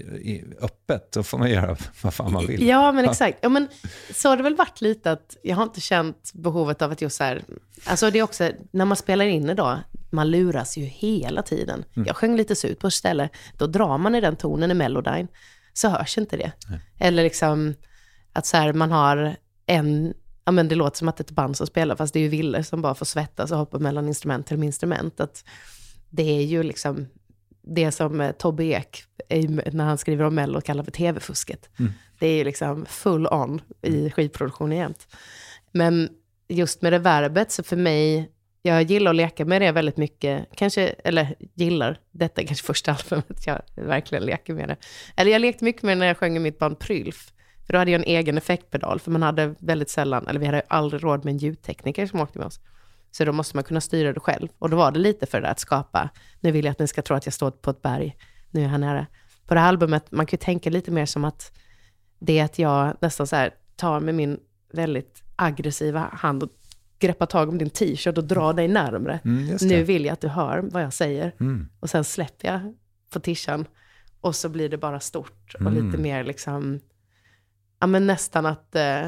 öppet. Då får man göra vad fan man vill. Ja, men exakt. Ja, men så har det väl varit lite att jag har inte känt behovet av att just så här, alltså det är också, när man spelar in idag, man luras ju hela tiden. Mm. Jag sjöng lite sut på ett ställe, då drar man i den tonen i melodin, så hörs inte det. Nej. Eller liksom att så här, man har en, ja men det låter som att det är ett band som spelar, fast det är ju Ville som bara får svettas och hoppa mellan instrument till instrument. Att det är ju liksom det som Tobbe Ek, när han skriver om Mello, kallar för tv-fusket. Mm. Det är ju liksom full on i skivproduktionen jämt. Men just med det verbet, så för mig, jag gillar att leka med det väldigt mycket. Kanske, eller gillar, detta är kanske första albumet jag verkligen leker med det. Eller jag lekte mycket med det när jag sjöng i mitt band Prylf. För då hade jag en egen effektpedal, för man hade väldigt sällan, eller vi hade aldrig råd med en ljudtekniker som åkte med oss. Så då måste man kunna styra det själv. Och då var det lite för det att skapa, nu vill jag att ni ska tro att jag står på ett berg, nu är jag här nära. På det här albumet, man kan ju tänka lite mer som att det är att jag nästan så här tar med min väldigt aggressiva hand och greppar tag om din t-shirt och drar dig närmare. Mm, nu vill jag att du hör vad jag säger. Mm. Och sen släpper jag på tishan. Och så blir det bara stort. Mm. Och lite mer liksom, ja men nästan att eh,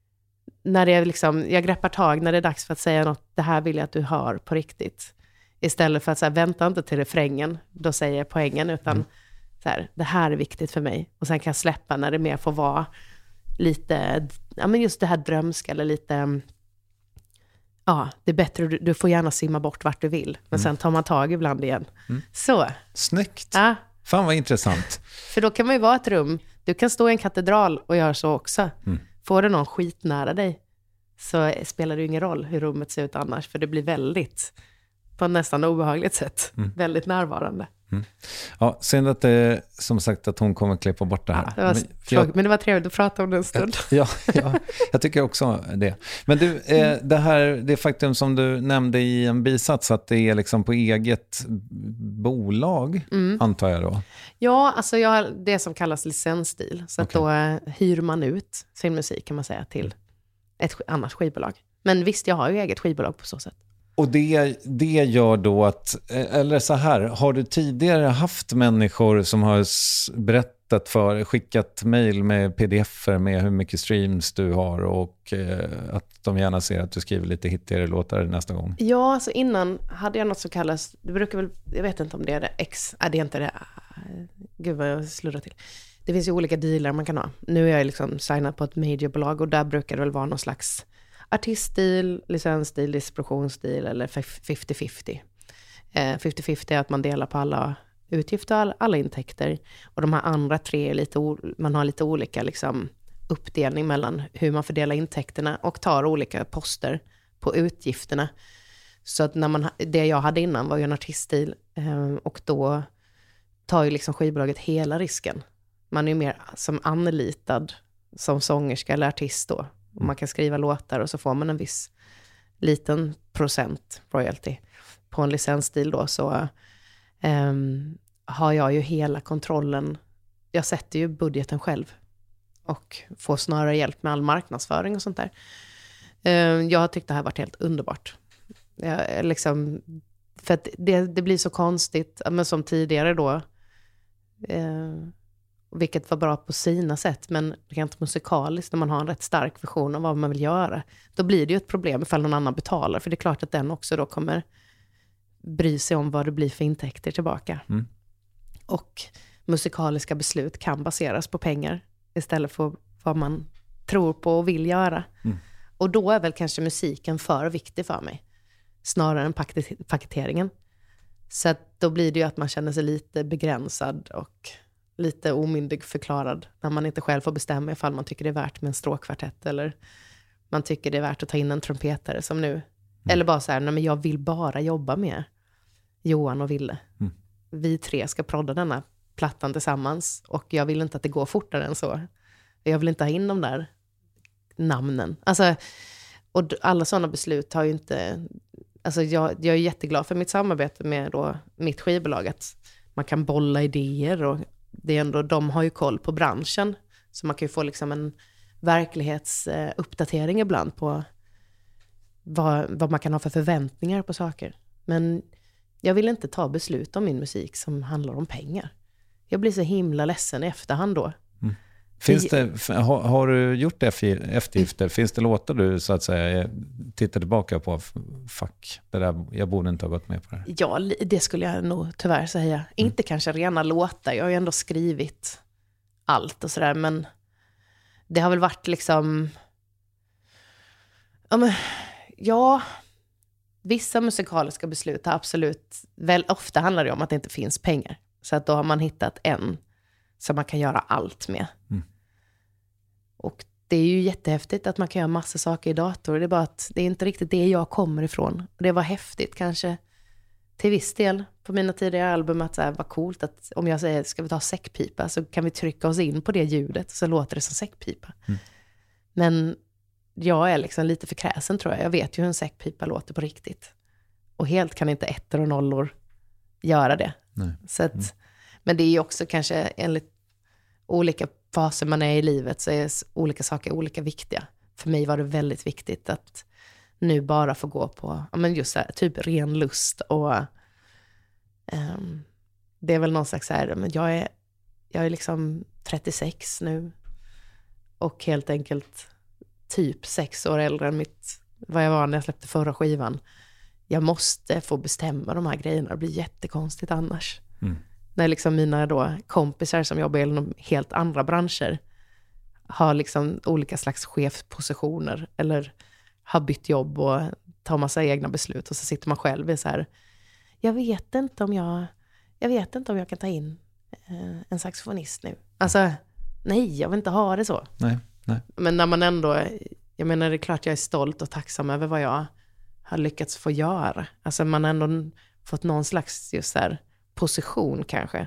när det är liksom, jag greppar tag när det är dags för att säga något, det här vill jag att du hör på riktigt. Istället för att så här, vänta inte till refrängen, då säger jag poängen, utan mm. så här, det här är viktigt för mig. Och sen kan jag släppa när det mer får vara lite, ja men just det här drömska, eller lite, ja, det är bättre, du, du får gärna simma bort vart du vill. Men mm. sen tar man tag ibland igen. Mm. Så. Snyggt. Ja. Fan vad intressant. För då kan man ju vara ett rum, du kan stå i en katedral och göra så också. Mm. Får du någon skit nära dig, så spelar det ju ingen roll hur rummet ser ut annars. För det blir väldigt, på nästan obehagligt sätt, mm. väldigt närvarande. Mm. Ja, sen att det, som sagt, att hon kommer att klippa bort det här. Ja, det var, men, jag, men det var trevligt att prata om det en stund. Ja, ja, jag tycker också det. Men du, eh, det här, det faktum som du nämnde i en bisats, att det är liksom på eget bolag, mm. antar jag då? Ja, alltså jag har det som kallas licensstil. Så okay. att då hyr man ut sin musik, kan man säga, till ett annat skivbolag. Men visst, jag har ju eget skivbolag på så sätt. Och det, det gör då att, eller så här, har du tidigare haft människor som har berättat för, skickat mejl med pdf-er med hur mycket streams du har, och eh, att de gärna ser att du skriver lite hittigare låtar nästa gång? Ja, alltså innan hade jag något som kallas, det brukar väl, jag vet inte om det är det, X, nej det är inte det, gud vad jag slurrar till. Det finns ju olika dealar man kan ha. Nu är jag liksom signad på ett majorbolag, och där brukar det väl vara någon slags artiststil, licensstil, distributionsstil eller femtio femtio. Eh, femtio femtio är att man delar på alla utgifter, alla, alla intäkter. Och de här andra tre är lite, man har lite olika liksom, uppdelning mellan hur man fördelar intäkterna och tar olika poster på utgifterna. Så att när man, det jag hade innan var ju en artiststil, eh, och då tar ju liksom skivbolaget hela risken. Man är ju mer som anlitad som sångerska eller artist då. Och man kan skriva låtar och så får man en viss liten procent royalty. På en licensstil då så um, har jag ju hela kontrollen. Jag sätter ju budgeten själv. Och får snarare hjälp med all marknadsföring och sånt där. Um, jag har tyckt det här varit helt underbart. Jag, liksom, för att det, det blir så konstigt. Men som tidigare då. Uh, vilket var bra på sina sätt. Men rent musikaliskt när man har en rätt stark vision av vad man vill göra. Då blir det ju ett problem ifall någon annan betalar. För det är klart att den också då kommer bry sig om vad det blir för intäkter tillbaka. Mm. Och musikaliska beslut kan baseras på pengar istället för vad man tror på och vill göra. Mm. Och då är väl kanske musiken för viktig för mig. Snarare än paket- paketeringen. Så att då blir det ju att man känner sig lite begränsad och lite omyndig förklarad. När man inte själv får bestämma ifall man tycker det är värt med en stråkkvartett. Eller man tycker det är värt att ta in en trumpetare som nu. Mm. Eller bara så här, nej men jag vill bara jobba med Johan och Ville. Mm. Vi tre ska prodda denna plattan tillsammans. Och jag vill inte att det går fortare än så. Jag vill inte ha in de där namnen. Alltså, och alla sådana beslut har ju inte... Alltså jag, jag är jätteglad för mitt samarbete med då mitt skivbolag. Att man kan bolla idéer och det är ändå, de har ju koll på branschen. Så man kan ju få liksom en verklighetsuppdatering ibland på vad, vad man kan ha för förväntningar på saker. Men jag vill inte ta beslut om min musik som handlar om pengar. Jag blir så himla ledsen i efterhand då. Mm. Finns det, har, har du gjort eftergifter? Finns det låtar du så att säga tittar tillbaka på? Fuck, det där, jag borde inte ha gått med på det. Ja, det skulle jag nog tyvärr säga. Mm. Inte kanske rena låtar. Jag har ju ändå skrivit allt och sådär. Men det har väl varit liksom... Ja, men, ja, vissa musikaliska beslut har absolut... Väl, ofta handlar det om att det inte finns pengar. Så att då har man hittat en som man kan göra allt med. Mm. Och det är ju jättehäftigt att man kan göra massa saker i dator. Det är bara att det är inte riktigt det jag kommer ifrån. Det var häftigt kanske till viss del på mina tidigare album att det var coolt att om jag säger ska vi ta säckpipa så kan vi trycka oss in på det ljudet så låter det som säckpipa. Mm. Men jag är liksom lite för kräsen tror jag. Jag vet ju hur en säckpipa låter på riktigt. Och helt kan inte ettor och nollor göra det. Nej. Så att, mm. Men det är ju också kanske enligt olika faser man är i livet så är olika saker olika viktiga. För mig var det väldigt viktigt att nu bara få gå på ja, men just så här, typ ren lust. Och um, det är väl någon slags så här, men jag är, jag är liksom trettiosex nu. Och helt enkelt typ sex år äldre än mitt, vad jag var när jag släppte förra skivan. Jag måste få bestämma de här grejerna. Det blir jättekonstigt annars. Mm. När liksom mina då kompisar som jobbar inom helt andra branscher har liksom olika slags chefpositioner eller har bytt jobb och tar massa egna beslut och så sitter man själv i så här jag vet inte om jag jag vet inte om jag kan ta in eh, en saxofonist nu. Alltså nej, jag vill inte ha det så. Nej, nej. Men när man ändå jag menar det är klart jag är stolt och tacksam över vad jag har lyckats få göra. Alltså man har ändå fått någon slags just så här position kanske.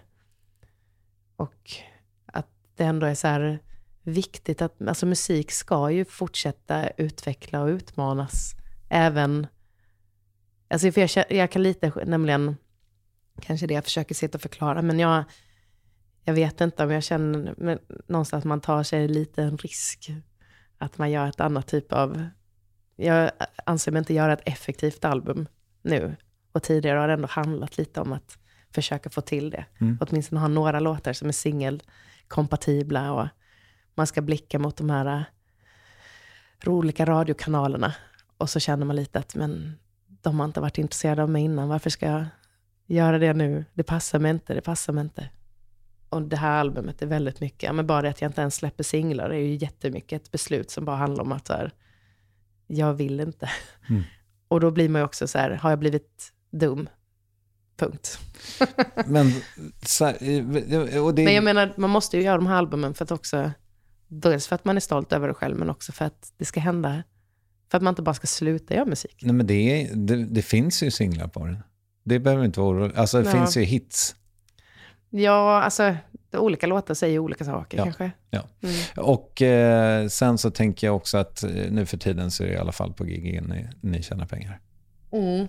Och att det ändå är så här viktigt att alltså musik ska ju fortsätta utveckla och utmanas även alltså för jag, jag kan lite nämligen kanske det jag försöker sitta och förklara men jag jag vet inte om jag känner men, någonstans att man tar sig lite en risk att man gör ett annat typ av jag anser mig inte göra ett effektivt album nu och tidigare har det ändå handlat lite om att försöka få till det. Mm. Åtminstone ha några låtar som är singelkompatibla och man ska blicka mot de här olika radiokanalerna och så känner man lite att men de har inte varit intresserade av mig innan. Varför ska jag göra det nu? Det passar mig inte, det passar mig inte. Och det här albumet är väldigt mycket, men bara det att jag inte ens släpper singlar är ju jättemycket ett beslut som bara handlar om att så här, jag vill inte. Mm. Och då blir man ju också så här, har jag blivit dum? Punkt. Men, så, och det... men jag menar, man måste ju göra de här albumen för att också, dels för att man är stolt över det själv, men också för att det ska hända, för att man inte bara ska sluta göra musik. Nej, men det, är, det, det finns ju singlar på den. Det behöver inte vara, alltså det ja. finns ju hits. Ja, alltså olika låtar säger olika saker ja. kanske. Ja. Mm. Och eh, sen så tänker jag också att eh, nu för tiden så är det i alla fall på giggen ni, ni tjänar pengar. Mm.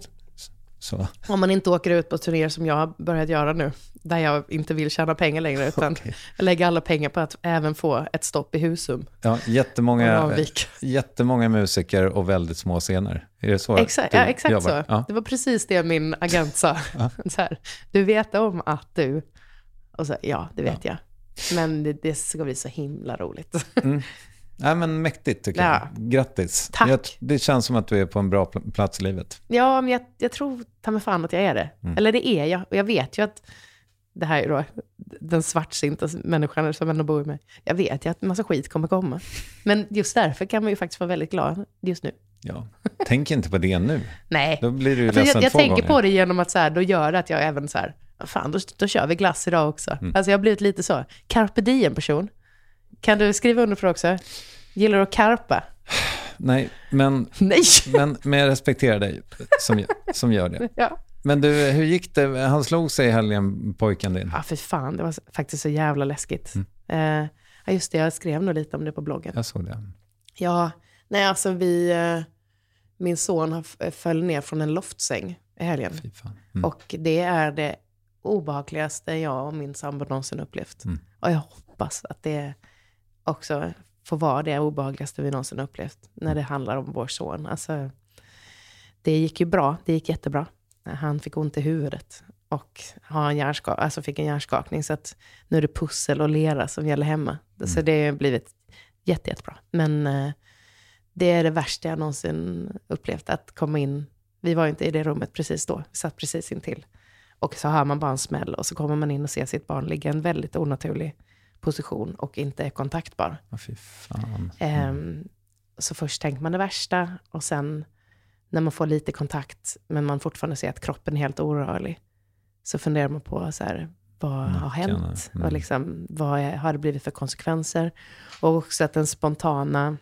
Så. Om man inte åker ut på turnéer som jag har börjat göra nu, där jag inte vill tjäna pengar längre, utan okay. jag lägger alla pengar på att även få ett stopp i Husum. Ja, jättemånga, jättemånga musiker och väldigt små scener. Är det så? Exakt, ja, exakt så. Ja. Det var precis det min agent sa. Ja. Så här, du vet om att du... Och så, ja, det vet ja. jag. Men det, det ska bli så himla roligt. Mm. Nej, men mäktigt tycker ja. jag. Grattis. Tack. Jag, det känns som att du är på en bra plats i livet. Ja, men jag, jag tror ta mig fan att jag är det. Mm. Eller det är jag. Och jag vet ju att det här är då den svartsinta människan som ändå bor i mig. Jag vet ju att en massa skit kommer komma. Men just därför kan man ju faktiskt vara väldigt glad just nu. Ja, tänk inte på det nu. Nej. Då blir du ju alltså, ledsen jag, jag två tänker gånger. på det genom att så här, då gör det att jag även så här, fan, då, då kör vi glass idag också. Mm. Alltså jag har blivit lite så, carpe diem person. Kan du skriva under för också? Gillar du att karpa? Nej, men, Nej. men, men jag respekterar dig som, som gör det. Ja. Men du, hur gick det? Han slog sig i helgen, pojken din. Ja, för fan. Det var faktiskt så jävla läskigt. Mm. Eh, ja, just det, jag skrev nog lite om det på bloggen. Jag såg det. Ja, nej alltså vi... Eh, min son har föll ner från en loftsäng i helgen. Fy fan. Mm. Och det är det obehagligaste jag och min sambo någonsin upplevt. Mm. Och jag hoppas att det också får vara det obehagligaste vi någonsin upplevt när det handlar om vår son. Alltså, det gick ju bra, det gick jättebra. Han fick ont i huvudet och har en hjärnskak- alltså fick en hjärnskakning, så att nu är det pussel och lera som gäller hemma. Mm. Så det har blivit jätte, jättebra. Men eh, det är det värsta jag någonsin upplevt, att komma in. Vi var ju inte i det rummet precis då, vi satt precis intill. Och så hör man bara en smäll och så kommer man in och ser sitt barn ligga i en väldigt onaturlig position och inte är kontaktbar. Oh, fy fan. Mm. Um, så först tänker man det värsta och sen när man får lite kontakt men man fortfarande ser att kroppen är helt orörlig, så funderar man på så här, vad Nacken, har hänt? Mm. Och liksom, vad är, har det blivit för konsekvenser? Och också att den spontana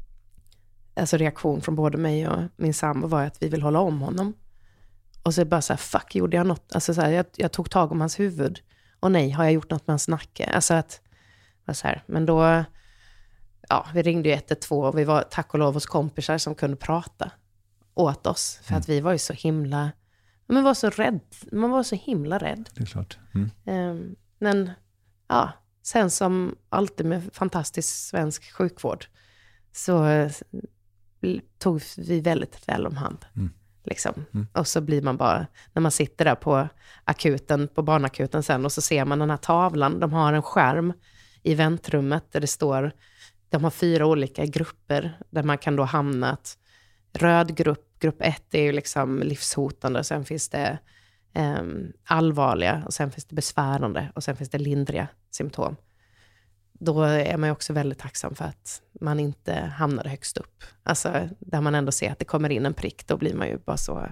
alltså reaktion från både mig och min sambo var att vi vill hålla om honom. Och så bara så här, fuck, gjorde jag något? Alltså så här, jag, jag tog tag om hans huvud. Och nej, har jag gjort något med hans nacke? Alltså att, var så här, men då, ja, vi ringde ju ett ett två och vi var tack och lov hos kompisar som kunde prata åt oss. För mm. att vi var ju så himla, man var så rädd, man var så himla rädd. Det är klart. Mm. Um, men, ja, sen som alltid med fantastisk svensk sjukvård så uh, tog vi väldigt väl om hand. Mm. Liksom. Mm. Och så blir man bara, när man sitter där på akuten, på barnakuten sen, och så ser man den här tavlan, de har en skärm i väntrummet där det står, de har fyra olika grupper där man kan då hamna. Att röd grupp, grupp ett är ju liksom livshotande, och sen finns det eh, allvarliga, och sen finns det besvärande, och sen finns det lindriga symptom. Då är man ju också väldigt tacksam för att man inte hamnade högst upp. Alltså där man ändå ser att det kommer in en prick, då blir man ju bara så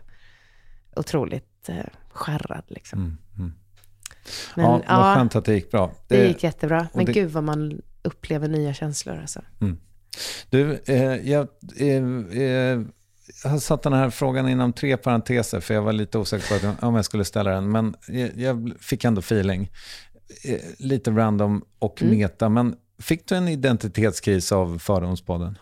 otroligt eh, skärrad liksom. Mm, mm. Men, ja, det var ja, skönt att det gick bra. Det, det gick jättebra. Men det, gud vad man upplever nya känslor alltså. Mm. Du, eh, jag, eh, eh, jag har satt den här frågan inom tre parenteser, för jag var lite osäker på att, om jag skulle ställa den. Men jag, jag fick ändå feeling. Lite random och mm. meta, men fick du en identitetskris av Fördomspodden?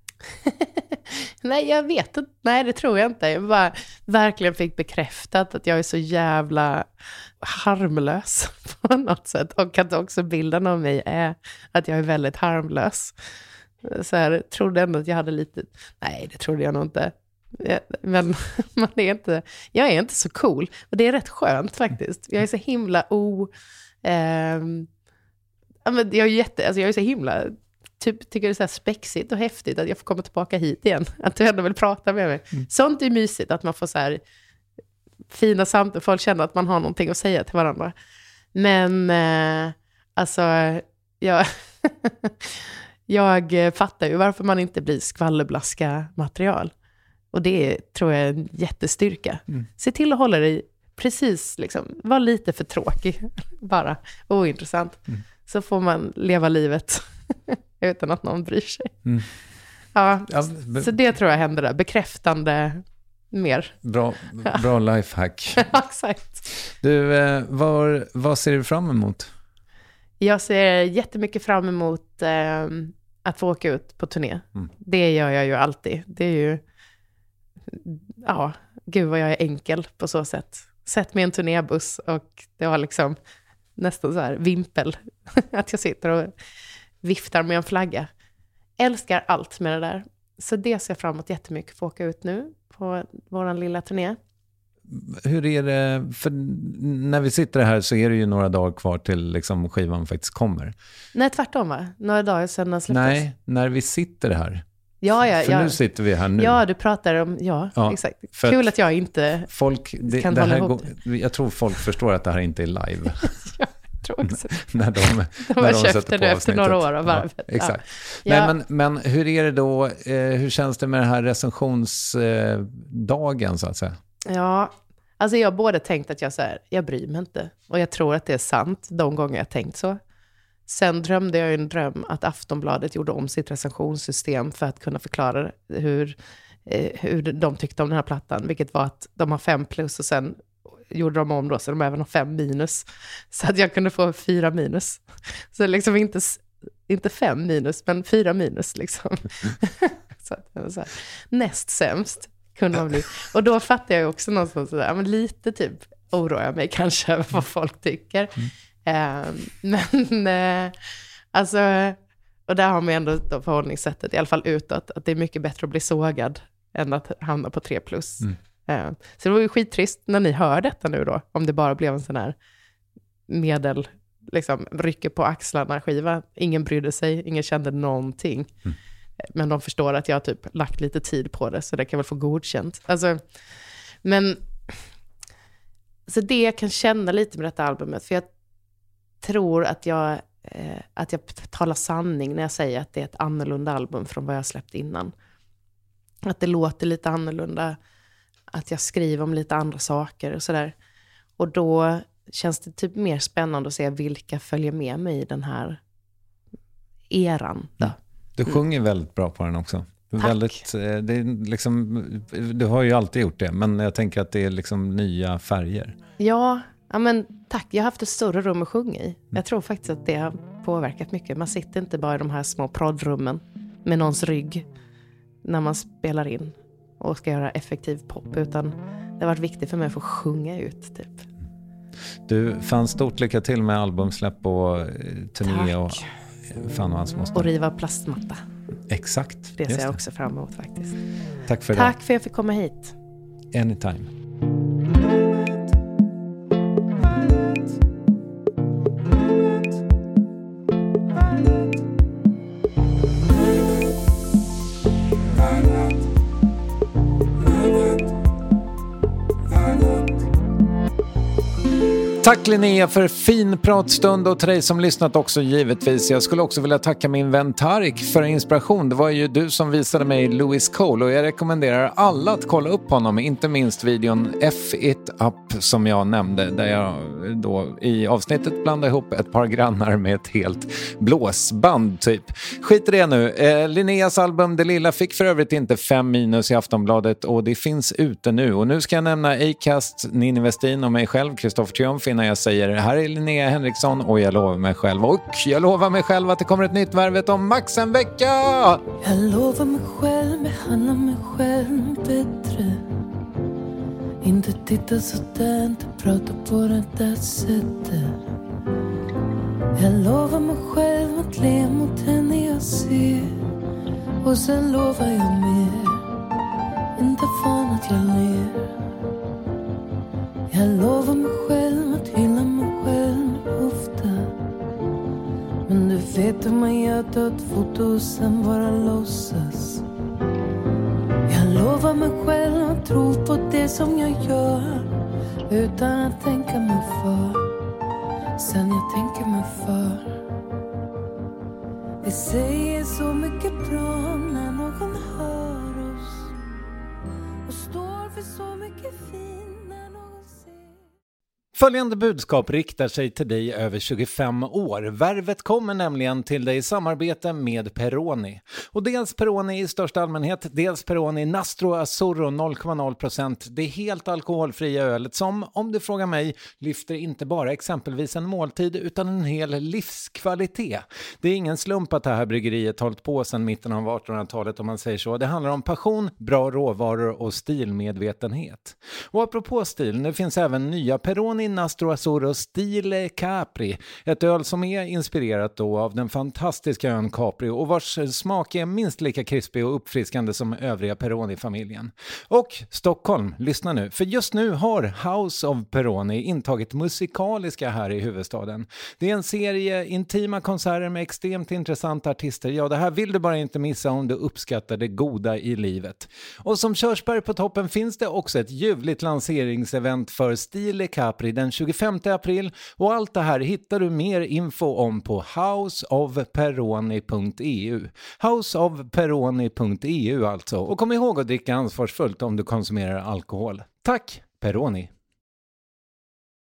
Nej, jag vet inte. Nej, det tror jag inte. Jag bara verkligen fick bekräftat att jag är så jävla harmlös på något sätt. Och att också bilden av mig är att jag är väldigt harmlös. Så här, trodde ändå att jag hade lite... Nej, det trodde jag nog inte. Men man är inte... Jag är inte så cool. Och det är rätt skönt faktiskt. Jag är så himla o... Um, ja, men jag är jätte, alltså jag är så himla typ, tycker det är så här spexigt och häftigt att jag får komma tillbaka hit igen, att du ändå vill prata med mig. Mm. Sånt är mysigt, att man får så här fina samtal, folk känner att man har någonting att säga till varandra. Men uh, alltså jag jag fattar ju varför man inte blir skvallerblaska material, och det tror jag är en jättestyrka. Mm. Se till att hålla dig precis, liksom, var lite för tråkig, bara ointressant. Mm. Så får man leva livet utan att någon bryr sig. Mm. Ja, ja be- så det tror jag händer där. Bekräftande mer. Bra, bra lifehack. Ja, exakt. Du, var, vad ser du fram emot? Jag ser jättemycket fram emot eh, att få åka ut på turné. Mm. Det gör jag ju alltid. Det är ju, ja, gud vad jag är enkel på så sätt. Sätt mig i en turnébuss och det var liksom nästan så här vimpel. Att jag sitter och viftar med en flagga. Älskar allt med det där. Så det ser jag fram emot jättemycket för att åka ut nu på våran lilla turné. Hur är det, för när vi sitter här så är det ju några dagar kvar till liksom skivan faktiskt kommer. Nej, tvärtom va? Några dagar sedan den släpptes. Nej, när vi sitter här. Ja, ja, för ja. nu sitter vi här nu. Ja, du pratar om, ja, ja exakt. Kul att, att jag inte folk, det, kan det hålla här ihop går, jag tror folk förstår att det här inte är live. Ja, jag tror också. när de, de när har de köpt sätter det på efter några år av varvet. Ja, exakt. Ja. Nej, men, men hur är det då, eh, hur känns det med den här recensionsdagen eh, så att säga? Ja, alltså jag har både tänkt att jag så här, jag bryr mig inte. Och jag tror att det är sant de gånger jag tänkt så. Sen drömde jag en dröm att Aftonbladet gjorde om sitt recensionssystem för att kunna förklara hur, eh, hur de tyckte om den här plattan. Vilket var att de har fem plus och sen gjorde de om då så de även har fem minus. Så att jag kunde få fyra minus. Så liksom inte, inte fem minus men fyra minus liksom. så att, så här, näst sämst kunde man bli. Och då fattar jag också någonstans sådär, men lite typ oroar jag mig kanske över vad folk tycker. Mm. Eh, men eh, alltså, och där har man ändå då förhållningssättet, i alla fall utåt, att det är mycket bättre att bli sågad än att hamna på tre plus. Mm. Eh, så det var ju skittrist när ni hör detta nu då, om det bara blev en sån här medel, liksom rycker på axlarna skiva. Ingen brydde sig, ingen kände någonting. Mm. Men de förstår att jag har typ lagt lite tid på det, så det kan väl få godkänt. Alltså, men så det jag kan känna lite med detta albumet, för jag tror att jag, eh, att jag talar sanning när jag säger att det är ett annorlunda album från vad jag släppt innan. Att det låter lite annorlunda, att jag skriver om lite andra saker och sådär. Och då känns det typ mer spännande att se vilka följer med mig i den här eran då. Mm. Du sjunger väldigt bra på den också. Väldigt, det är liksom, du har ju alltid gjort det, men jag tänker att det är liksom nya färger. Ja, ja men tack. Jag har haft ett större rum att sjunga i. Jag tror faktiskt att det har påverkat mycket. Man sitter inte bara i de här små proddrummen med någons rygg när man spelar in och ska göra effektiv pop, utan det har varit viktigt för mig att få sjunga ut typ. Du, fan stort lycka till med albumsläpp och turné. Tack. Och fan och hans måste. Och riva plastmatta. Exakt. Det ser jag också fram emot faktiskt. Tack för det. Tack för att jag fick komma hit. Anytime. Tack Linnea för fin pratstund och till dig som lyssnat också givetvis. Jag skulle också vilja tacka min vän Tarik för inspiration. Det var ju du som visade mig Lewis Cole och jag rekommenderar alla att kolla upp honom. Inte minst videon F It Up som jag nämnde, där jag då i avsnittet blandade ihop ett par grannar med ett helt blåsband typ. Skit i det nu. Eh, Linneas album Det Lilla fick för övrigt inte fem minus i Aftonbladet och det finns ute nu. Och nu ska jag nämna Acast, Ninni Westin och mig själv, Kristoffer Triumf, när jag säger här är Linnea Henriksson och jag lovar mig själv och jag lovar mig själv att det kommer ett nytt Värvet om max en vecka. Jag lovar mig själv, behandla mig själv bättre. Inte titta så där, inte prata på det där sättet. Jag lovar mig själv att le mot henne jag ser. Och sen lovar jag mer, inte fan att jag ler. Jag lovar mig själv att hylla mig själv ofta. Men du vet hur man gör, ta ett foto och sen bara låtsas. Jag lovar mig själv att tro på det som jag gör utan att tänka mig för. Sen jag tänker mig för. Vi säger så mycket bra när någon hör oss och står för så mycket fint när någon ser. Följande budskap riktar sig till dig över tjugofem år. Värvet kommer nämligen till dig i samarbete med Peroni. Och dels Peroni i största allmänhet, dels Peroni Nastro Azzurro noll komma noll procent. Det är helt alkoholfria ölet som, om du frågar mig, lyfter inte bara exempelvis en måltid utan en hel livskvalitet. Det är ingen slump att det här bryggeriet hållit på sedan mitten av artonhundratalet om man säger så. Det handlar om passion, bra råvaror och stilmedvetenhet. Och apropå stil, det finns även nya Peroni Nastro Azzurro Stile Capri, ett öl som är inspirerat då av den fantastiska ön Capri och vars smak är minst lika krispig och uppfriskande som övriga Peroni-familjen. Och Stockholm, lyssna nu, för just nu har House of Peroni intagit musikaliska här i huvudstaden. Det är en serie intima konserter med extremt intressanta artister. Ja, det här vill du bara inte missa om du uppskattar det goda i livet. Och som körsbär på toppen finns det också ett ljuvligt lanseringsevent för Stile Capri den tjugofemte april, och allt det här hittar du mer info om på house of peroni punkt e u. house of peroni punkt e u alltså. Och kom ihåg att dricka ansvarsfullt om du konsumerar alkohol. Tack, Peroni!